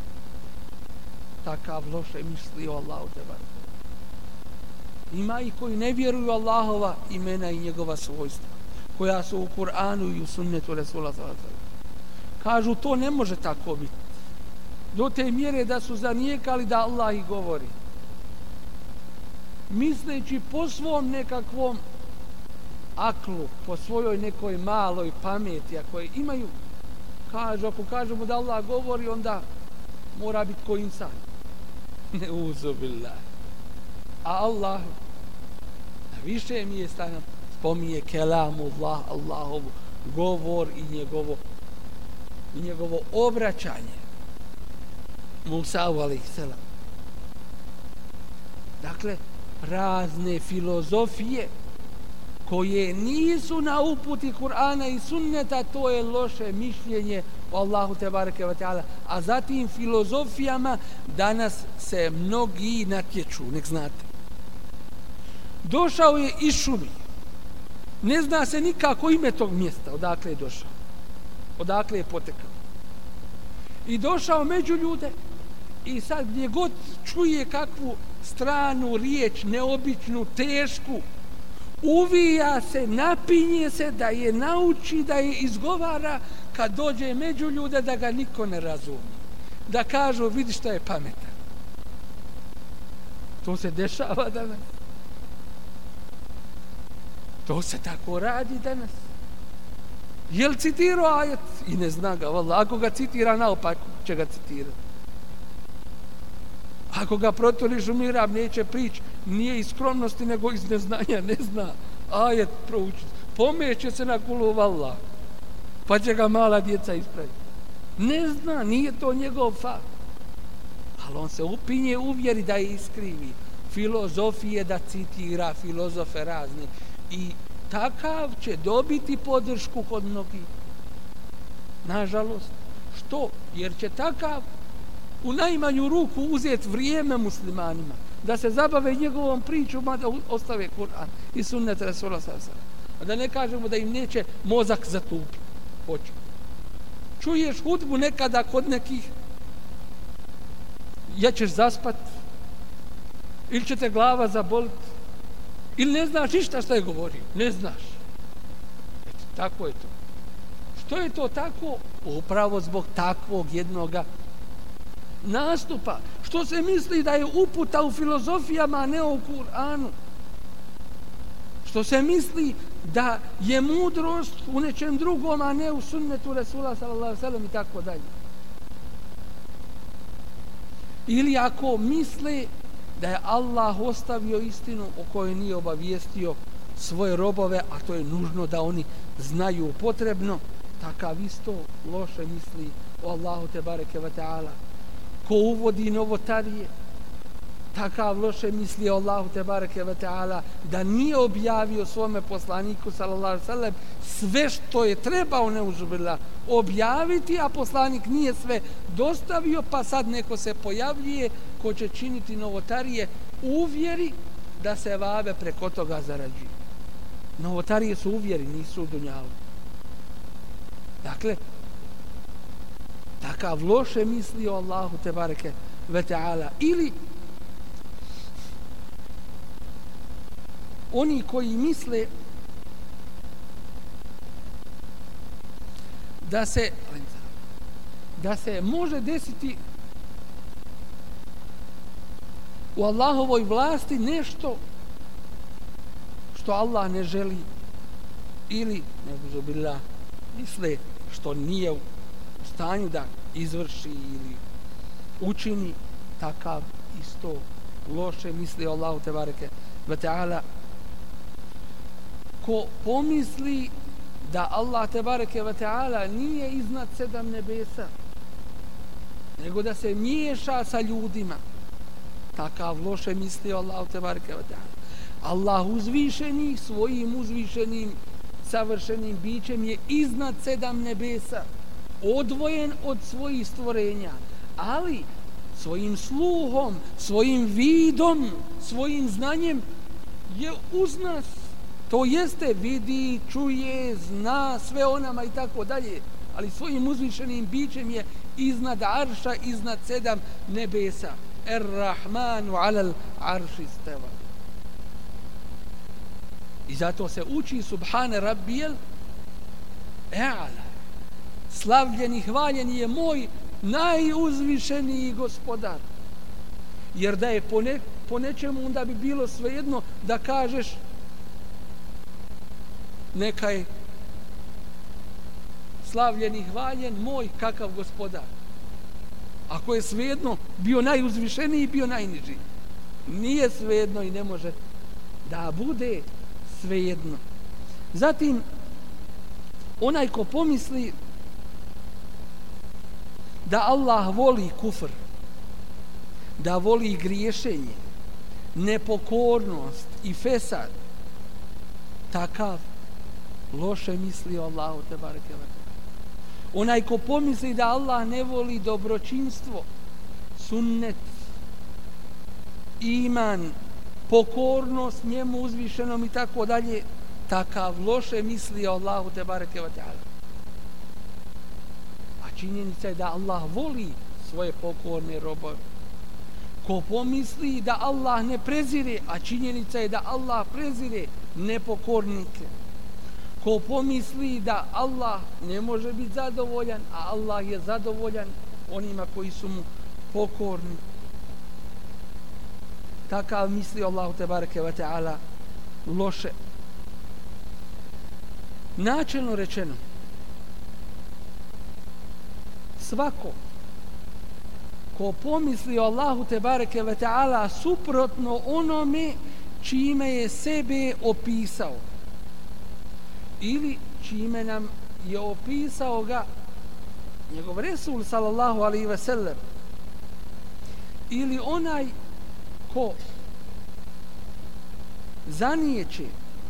takav loše misli o Allahu tebareke. Ima i koji ne vjeruju Allahova imena i njegova svojstva koja su u Kur'anu i u sunnetu Resula sallallahu alejhi ve sellem. Kažu to ne može tako biti, do te mjere da su zanijekali da Allah ih govori, misleći po svom nekakvom aklu, po svojoj nekoj maloj pameti, ako je imaju, kažu, ako kažemo da Allah govori, onda mora biti ko insan. Ne uzubillah. A Allah na više mjesta nam spominje kelamullah, Allahov govor i njegovo obraćanje Musa alejhi selam. Dakle, razne filozofije koje nisu na uputi Kur'ana i sunneta, to je loše mišljenje o Allahu tebareke ve ta'ala. A zatim filozofijama danas se mnogi natječu, nek znate. Došao je iz šumi, ne zna se nikako ime tog mjesta, odakle je došao, odakle je potekao, i došao među ljude i sad gdje god čuje kakvu stranu riječ, neobičnu, tešku, uvija se, napinje se da je nauči, da je izgovara, kad dođe među ljude da ga niko ne razumije, da kažu vidi šta je pametan. To se dešava danas. To se tako radi danas. Jel citirao ajet? I ne zna ga, valjda. Ako ga citira, naopak će ga citirati. Ako ga proturiš u mirab, neće prići, nije iz skromnosti, nego iz neznanja, ne zna ajet proučiti. Pomeće se na kulu vallah, pa će ga mala djeca ispraviti. Ne zna, nije to njegov fakt. Ali on se upinje, uvjeri da je iskrivi. Filozofije da citira, filozofe razne. I takav će dobiti podršku kod mnogih. Nažalost. Što? Jer će takav u najmanju ruku uzeti vrijeme muslimanima da se zabave njegovom pričom, a da ostave Kur'an i sunnet Resula sallallahu alejhi ve sellem. A da ne kažemo da im neće mozak zatupiti. Hoće. Čuješ hudbu nekada kod nekih, ja ćeš zaspat, ili će te glava zaboliti, ili ne znaš ništa što je govorio. Ne znaš. Eto, tako je to. Što je to tako? Upravo zbog takvog jednoga nastupa. Što se misli da je uputa u filozofijama, a ne u Kur'anu. Što se misli da je mudrost u nečem drugom, a ne u sunnetu Resula sallallahu alejhi ve sellem i tako dalje. Ili ako misle da je Allah ostavio istinu o kojoj nije obavijestio svoje robove, a to je nužno da oni znaju potrebno, takav isto loše misli o Allahu te bareke ve taala. Ko uvodi novotarije, takav loše misli o Allahu te bareke ve taala, da nije objavio svome poslaniku sallallahu alejhi ve sellem sve što je trebao neuzubillah objaviti, a poslanik nije sve dostavio, pa sad neko se pojavljuje ko će činiti novotarije uvjeri da se vabe preko toga zarađuju. Novotarije su uvjeri, nisu dunjalu. Dakle, takav loše misli o Allahu te bareke ve taala. Ili oni koji misle da se može desiti u Allahovoj vlasti nešto što Allah ne želi, ili neuzubillah misle što nije u stanju da izvrši ili učini, takav isto loše misli o Allahu te bareke ve taala. Ko pomisli da Allah te bareke ve taala nije iznad 7 nebesa, nego da se miješa sa ljudima, takav loše misli o Allahu te bareke ve taala. Allah uzvišeni svojim uzvišenim savršenim bićem je iznad 7 nebesa, odvojen od svojih stvorenja, ali svojim sluhom, svojim vidom, svojim znanjem je uz nas. To jeste, vidi, čuje, zna sve o nama i tako dalje, ali svojim uzvišenim bićem je iznad arša, iznad 7 nebesa. Er-Rahmanu alal arši steva. I zato se uči Subhane Rabbijel E'ala. Slavljen i hvaljen je moj najuzvišeniji gospodar. Jer da je po nečemu, onda bi bilo svejedno da kažeš neka je slavljen i hvaljen moj kakav gospodar. Ako je svejedno bio najuzvišeniji, bio najniži. Nije svejedno i ne može da bude svejedno. Zatim, onaj ko pomisli da Allah voli kufr, da voli griješenje, nepokornost i fesad, takav loše misli o Allahu te bareke ve taala. Onaj ko pomisli da Allah ne voli dobročinstvo, sunnet, iman, pokornost njemu uzvišenom i tako dalje, takav loše misli o Allahu te bareke ve taala. A činjenica je da Allah voli svoje pokorne robove. Ko pomisli da Allah ne prezire, a činjenica je da Allah prezire nepokornike. Ko pomisli da Allah ne može biti zadovoljan, a Allah je zadovoljan onima koji su mu pokorni, takav misli Allahu te bareke ve taala loše. Načelno rečeno, svako ko pomisli o Allahu te bareke ve taala suprotno onome čime je sebe opisao ili čime nam je opisao ga njegov Resul sallallahu alejhi ve sellem, ili onaj ko zanijeće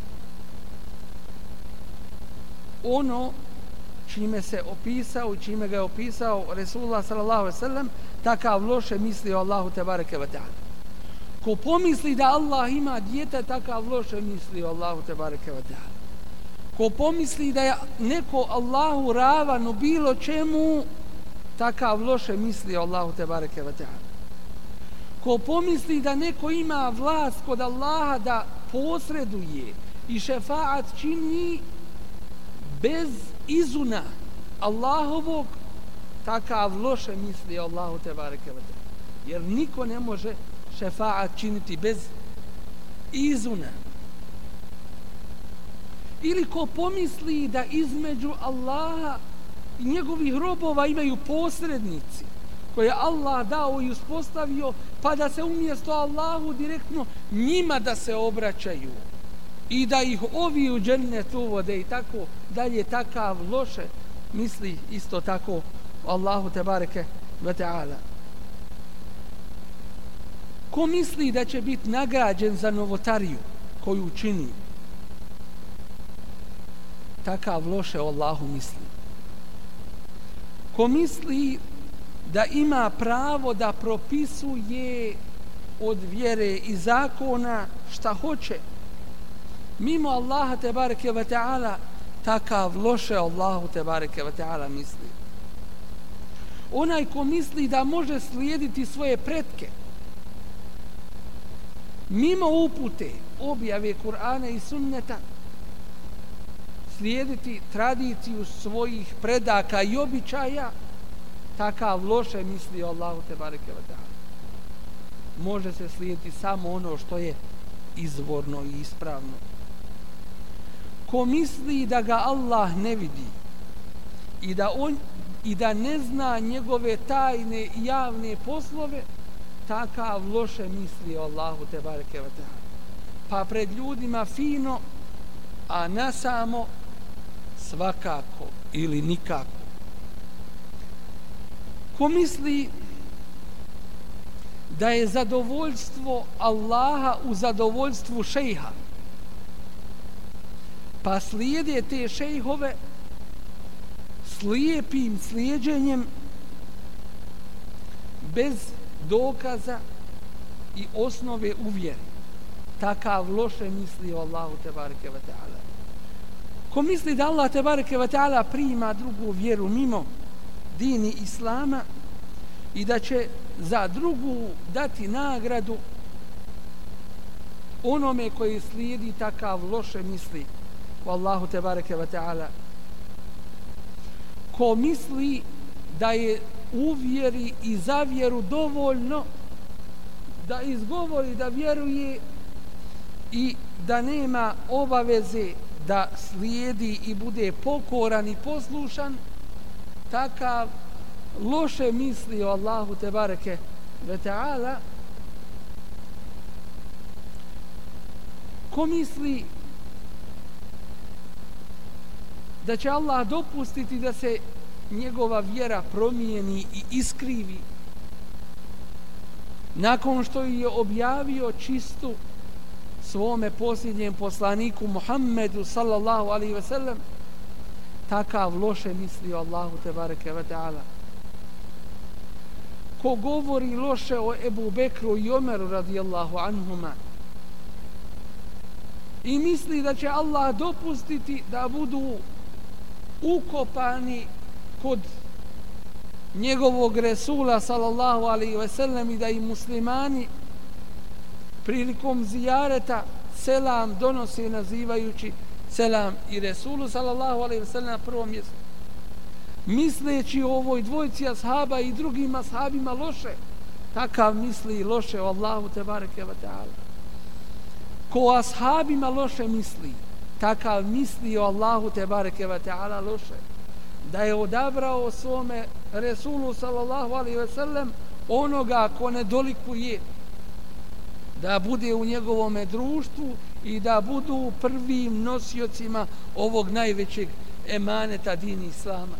ono čime se opisao i čime ga je opisao Resulullah sallallahu alejhi ve sellem, takav loše misli o Allahu te bareke ve taala. Ko pomisli da Allah ima dijete, takav loše misli o Allahu te bareke ve taala. Ko pomisli da je neko Allahu ravan u bilo čemu, takav loše misli o Allahu te bareke ve taala. Ko pomisli da neko ima vlast kod Allaha da posreduje i šefaat čini bez izuna, Allahovog, takav loše misli o Allahu tebareke ve taala. Jer niko ne može šefaat činiti bez izuna. Ili ko pomisli da između Allaha i njegovih robova imaju posrednici koje Allah dao i uspostavio, pa da se umjesto Allahu direktno njima da se obraćaju i da ih ovi u džennet uvode i tako dalje, takav loše misli isto tako Allahu tebareke ve taala. Ko misli da će biti nagrađen za novotariju koju čini, takav loše o Allahu misli. Ko misli da ima pravo da propisuje od vjere i zakona šta hoće, mimo Allaha tebareke ve taala, takav loše Allahu tebareke ve taala misli. Onaj ko misli da može slijediti svoje pretke mimo upute, objave Kur'ana i sunneta, slijediti tradiciju svojih predaka i običaja, takav loše misli o Allahu tebareke ve taala. Može se slijediti samo ono što je izvorno i ispravno. Ko misli da ga Allah ne vidi i da ne zna njegove tajne i javne poslove, takav loše misli o Allahu tebareke ve taala. Pa pred ljudima fino, a nasamo svakako ili nikako. Ko misli da je zadovoljstvo Allaha u zadovoljstvu šejha, pa slijede te šejhove slijepim slijeđenjem bez dokaza i osnove u vjeri, takav loše misli o Allahu tebareke ve taala. Ko misli da Allah tebareke ve taala prima drugu vjeru mimo dini Islama i da će za drugu dati nagradu onome koji slijedi, takav loše misli o Allahu tebareke ve taala. Ko misli da je u vjeri i za vjeru dovoljno da izgovori da vjeruje i da nema obaveze da slijedi i bude pokoran i poslušan, takav loše misli o Allahu tebareke ve taala. Ko misli da će Allah dopustiti da se njegova vjera promijeni i iskrivi nakon što je objavio čistu svome posljednjem poslaniku Muhammedu sallallahu alaihi ve sellem, takav loše misli o Allahu tebareke ve taala. Ko govori loše o Ebu Bekru i Omeru radijallahu anhuma i misli da će Allah dopustiti da budu ukopani kod njegovog Resula sallallahu alaihi ve sellem i da i muslimani prilikom zijareta selam donose nazivajući selam i Resulu sallallahu alaihi ve sellem na prvom mjestu, misleći o ovoj dvojici ashaba i drugim ashabima loše, takav misli loše o Allahu tebareke ve taala. Ko ashabima loše misli, takav misli o Allahu tebareke ve taala loše, da je odabrao svome Resulu sallallahu alaihi ve sellem onoga ko ne dolikuje da bude u njegovome društvu i da budu prvim nosiocima ovog najvećeg emaneta dini Islama.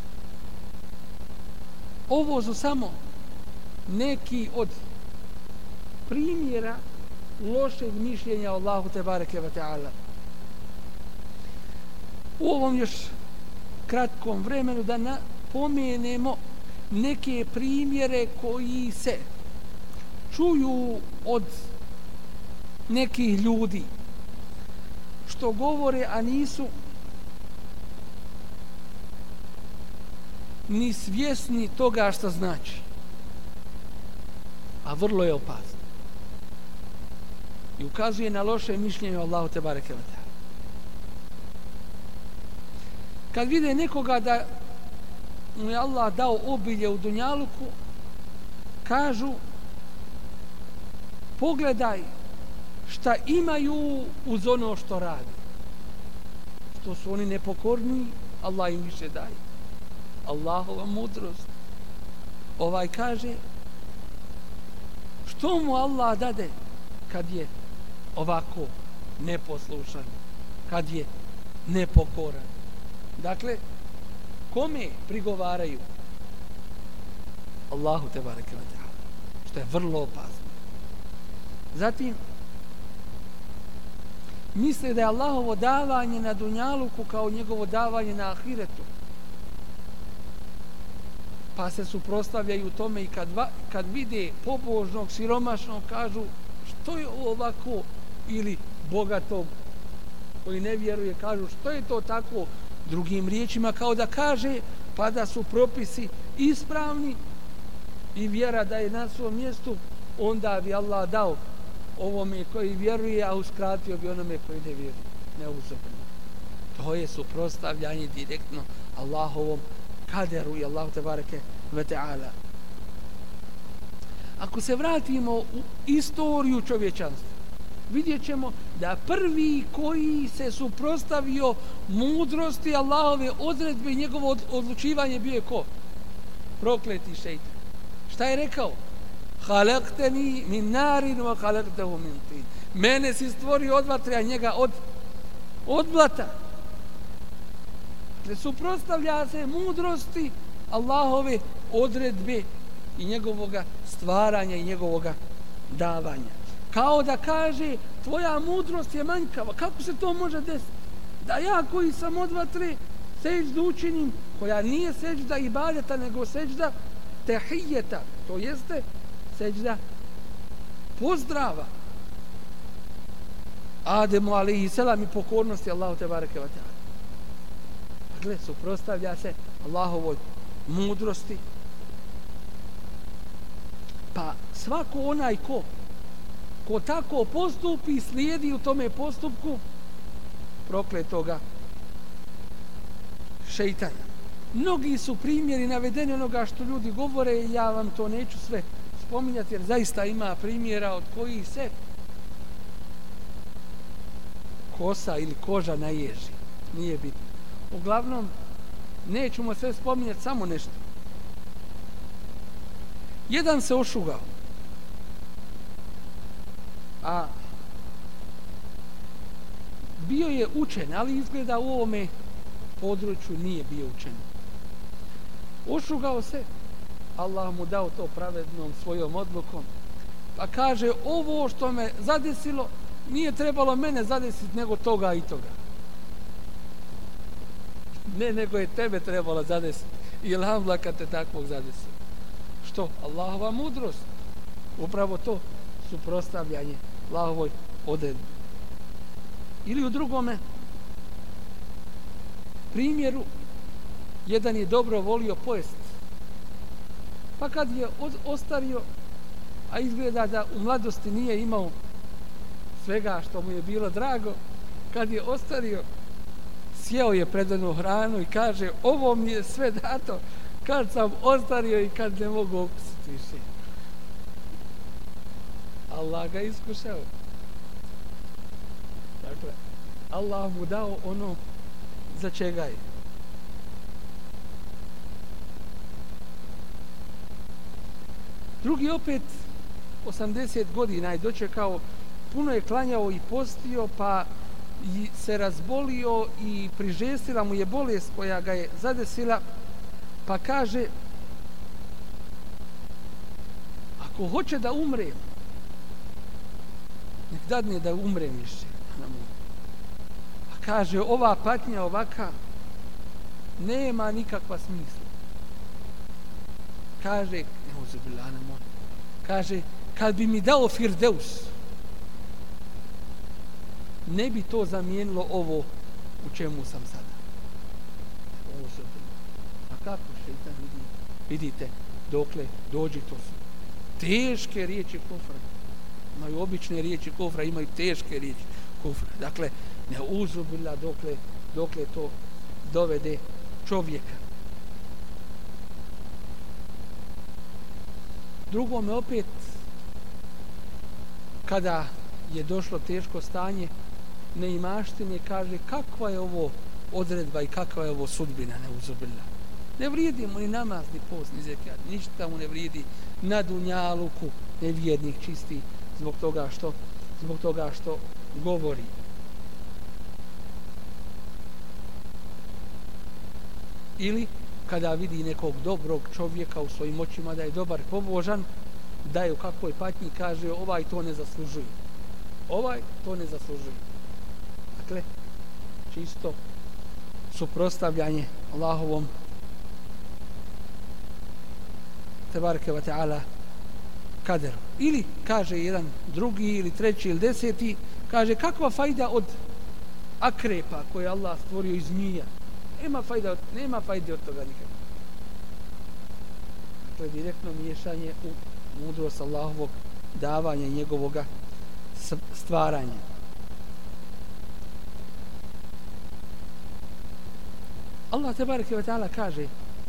Ovo su samo neki od primjera lošeg mišljenja o Allahu tebareke ve taala. U ovom još kratkom vremenu da napomenemo neke primjere koji se čuju od nekih ljudi što govore, a nisu ni svjesni toga što znači, a vrlo je opasno i ukazuje na loše mišljenje o Allahu tebareke ve taala. Kad vide nekoga da mu je Allah dao obilje u dunjaluku, kažu pogledaj šta imaju uz ono što radi. Što su oni nepokorni, Allah im više daje. Allahova mudrost. Ovaj kaže, što mu Allah dade kad je ovako neposlušan, kad je nepokoran. Dakle, kome prigovaraju? Allahu te bareke ve taala, što je vrlo opasno. Zatim, misle da je Allahovo davanje na dunjaluku kao njegovo davanje na ahiretu. Pa se suprotstavljaju tome i kad vide pobožnog, siromašnog, kažu što je ovako, ili bogatog koji ne vjeruje, kažu što je to tako, drugim riječima kao da kaže pa da su propisi ispravni i vjera da je na svom mjestu, onda bi Allah dao ovome koji vjeruje, a uskratio bi onome koji ne vjeruje. Neuzubno. To je suprotstavljanje direktno Allahovom kaderu i Allahu te bareke ve taala. Ako se vratimo u istoriju čovječanstva, vidjet ćemo da prvi koji se suprotstavio mudrosti Allahove odredbe i njegovo odlučivanje bio je ko? Prokleti šejtan. Šta je rekao? Halakteni min narin wa halaktahu min tin. Mene si stvorio od vatre, a njega od blata. Suprotstavlja se mudrosti Allahove odredbe i njegovoga stvaranja i njegovoga davanja. Kao da kaže, tvoja mudrost je manjkava. Kako se to može desiti? Da ja koji sam od vatre seđdu učinim, koja nije seđda ibadeta, nego seđda tehijeta, to jeste seđda pozdrava Ademu alejhi selam i pokornosti Allahu te bareke ve taala. Dakle, suprotstavlja se Allahovoj mudrosti. Pa svako onaj ko tako postupi, slijedi u tome postupku prokletoga šejtana. Mnogi su primjeri navedeni onoga što ljudi govore i ja vam to neću sve spominjati jer zaista ima primjera od kojih se kosa ili koža naježi. Nije bitno. Uglavnom, nećemo sve spominjati, samo nešto. Jedan se ošugao, a bio je učen, ali izgleda u ovome području nije bio učen. Ošugao se, Allah mu dao to pravednom svojom odlukom, pa kaže, ovo što me zadesilo nije trebalo mene zadesiti nego toga i toga. Ne, nego je tebe trebalo zadesiti. I alhamdulillah kad te takvog zadesilo. Što? Allahova mudrost. Upravo to suprotstavljanje Allahovoj odredbi. Ili u drugome primjeru, jedan je dobro volio pojest. Pa kad je ostario, a izgleda da u mladosti nije imao svega što mu je bilo drago, kad je ostario, sjeo je predanu hranu i kaže, ovo mi je sve dato kad sam ostario i kad ne mogu okusiti više. Allah ga iskušao. Dakle, Allah mu dao ono za čega je. Drugi opet 80 godina je dočekao, puno je klanjao i postio, pa i se razbolio i prižestila mu je bolest koja ga je zadesila, pa kaže, ako hoće da umrem, nek dadne da umrem više. A kaže, ova patnja ovaka nema nikakva smisla. Kaže, kaže, kad bi mi dao Firdeus, ne bi to zamijenilo ovo u čemu sam sada. A kako šeitan vidi? Vidite, dokle dođi, to su teške riječi kufra. Imaju obične riječi kufra, imaju teške riječi kufra. Dakle, ne uzubila dokle to dovede čovjeka. Drugome opet, kada je došlo teško stanje neimaštine, kaže kakva je ovo odredba i kakva je ovo sudbina, neuzubillah. Ne vrijedi mu ni namaz, ni post, ni zekijat, ništa mu ne vrijedi na dunjaluku, nevjernik čisti zbog toga što govori. Ili kada vidi nekog dobrog čovjeka u svojim očima da je dobar, pobožan, da je u kakvoj patnji, kaže ovaj to ne zaslužuje. Ovaj to ne zaslužuje. Dakle, čisto suprotstavljanje Allahovom tebareke ve taala kaderu. Ili kaže jedan drugi ili treći ili deseti, kaže kakva fajda od akrepa koje Allah stvorio iz zmija. Nema fajde od toga nikada. Dakle, direktno miješanje u mudrost Allahovog davanja i njegovoga stvaranja. Allah tebareke ve taala kaže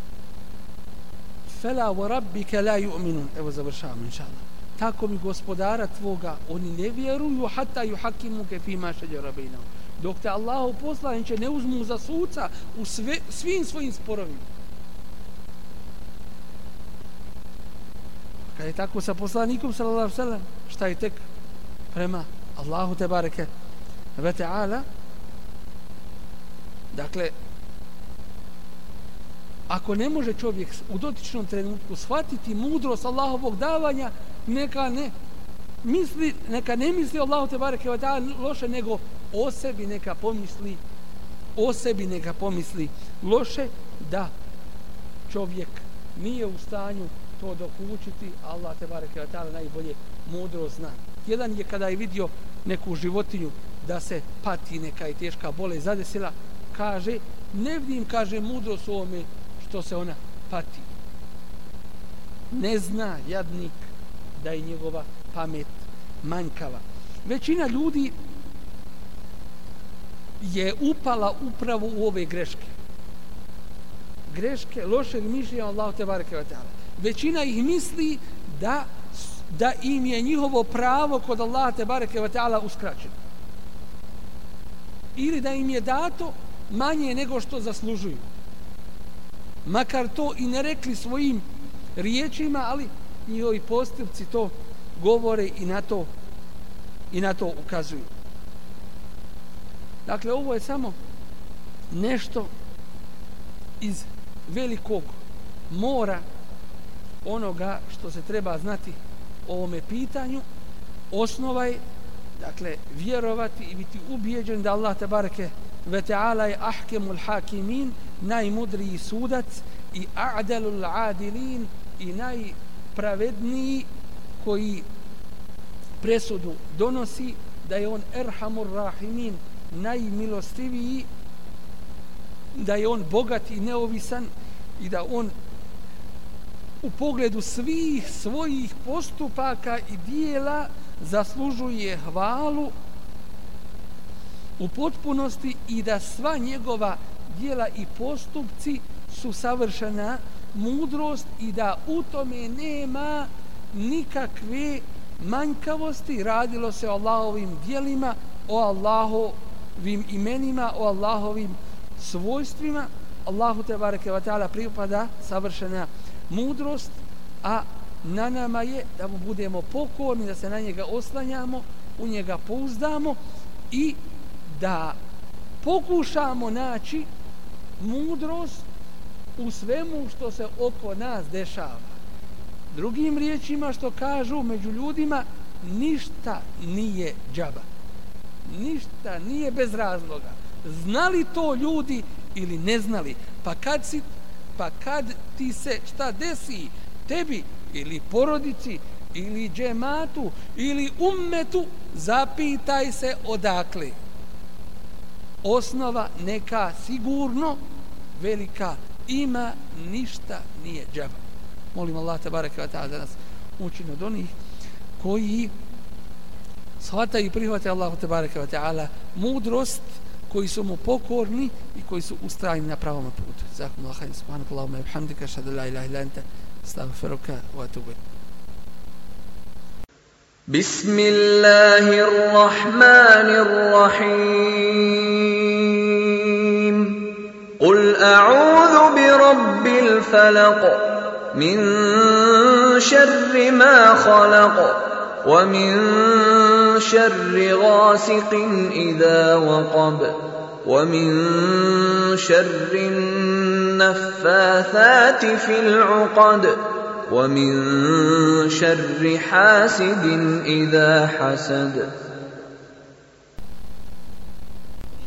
fela wa rabbika la yu'minun. Evo završavamo inshallah. Tako mi gospodara tvoga, oni ne vjeruju hatta yuhakimuke fima shajara bainahum. Dok te Allahu poslaniče ne uzmu za suca u svim svojim sporovima. Kad je tako sa poslanikom sallallahu alejhi ve sellem, šta je tek prema Allahu tebareke ve taala? Dakle, ako ne može čovjek u dotičnom trenutku shvatiti mudrost Allahovog davanja, neka ne misli Allahu tebareke ve taala loše, nego o sebi neka pomisli loše, da čovjek nije u stanju to dokučiti. Allah tebareke ve taala najbolje mudro zna. Jedan je kada je vidio neku životinju da se pati, neka je teška bolest zadesila, kaže ne vidim, kaže, mudrost u ovome što se ona pati. Ne zna jadnik da je njegova pamet manjkava. Većina ljudi je upala upravo u ove greške. Greške lošeg mišljenja Allahu tebareke ve taala. Većina ih misli da im je njihovo pravo kod Allaha tebareke ve taala uskraćeno. Ili da im je dato manje nego što zaslužuju. Makar to i ne rekli svojim riječima, ali njihovi postupci to govore i na to ukazuju. Dakle, ovo je samo nešto iz velikog mora onoga što se treba znati o ovome pitanju. Osnova je, dakle, vjerovati i biti ubijeđen da Allah tebareke ve taala je ahkemul hakimin, najmudriji sudac, i a'dalul adilin, i najpravedniji koji presudu donosi, da je on erhamur rahimin, najmilostiviji, da je on bogat i neovisan i da on u pogledu svih svojih postupaka i dijela zaslužuje hvalu u potpunosti i da sva njegova dijela i postupci su savršena mudrost i da u tome nema nikakve manjkavosti. Radilo se o Allahovim dijelima, o Allahovim imenima, o Allahovim svojstvima. Allahu tebareke ve taala pripada savršena mudrost, a na nama je da mu budemo pokorni, da se na njega oslanjamo, u njega pouzdamo i da pokušamo naći mudrost u svemu što se oko nas dešava. Drugim riječima, što kažu među ljudima, ništa nije džaba. Ništa nije bez razloga. Znali to ljudi ili ne znali, pa kad ti se šta desi tebi ili porodici ili džematu ili ummetu, zapitaj se odakle. Osnova neka sigurno velika ima, ništa nije džaba. Molim Allah tebareke ve taala da nas učini od onih koji shvataju i prihvate Allahu tebareke ve taala mudrost, koji su mu pokorni i koji su ustrajni na pravom putu. Jazakumullahu khairan, subhanakallahumma wa bihamdika, ashhadu an la ilaha illa anta, astaghfiruka wa atubu ilayk. بسم الله الرحمن الرحيم قل أعوذ برب الفلق من شر ما خلق ومن شر غاسق إذا وقب ومن شر النفاثات في العقد ومن شر حاسد إذا حسد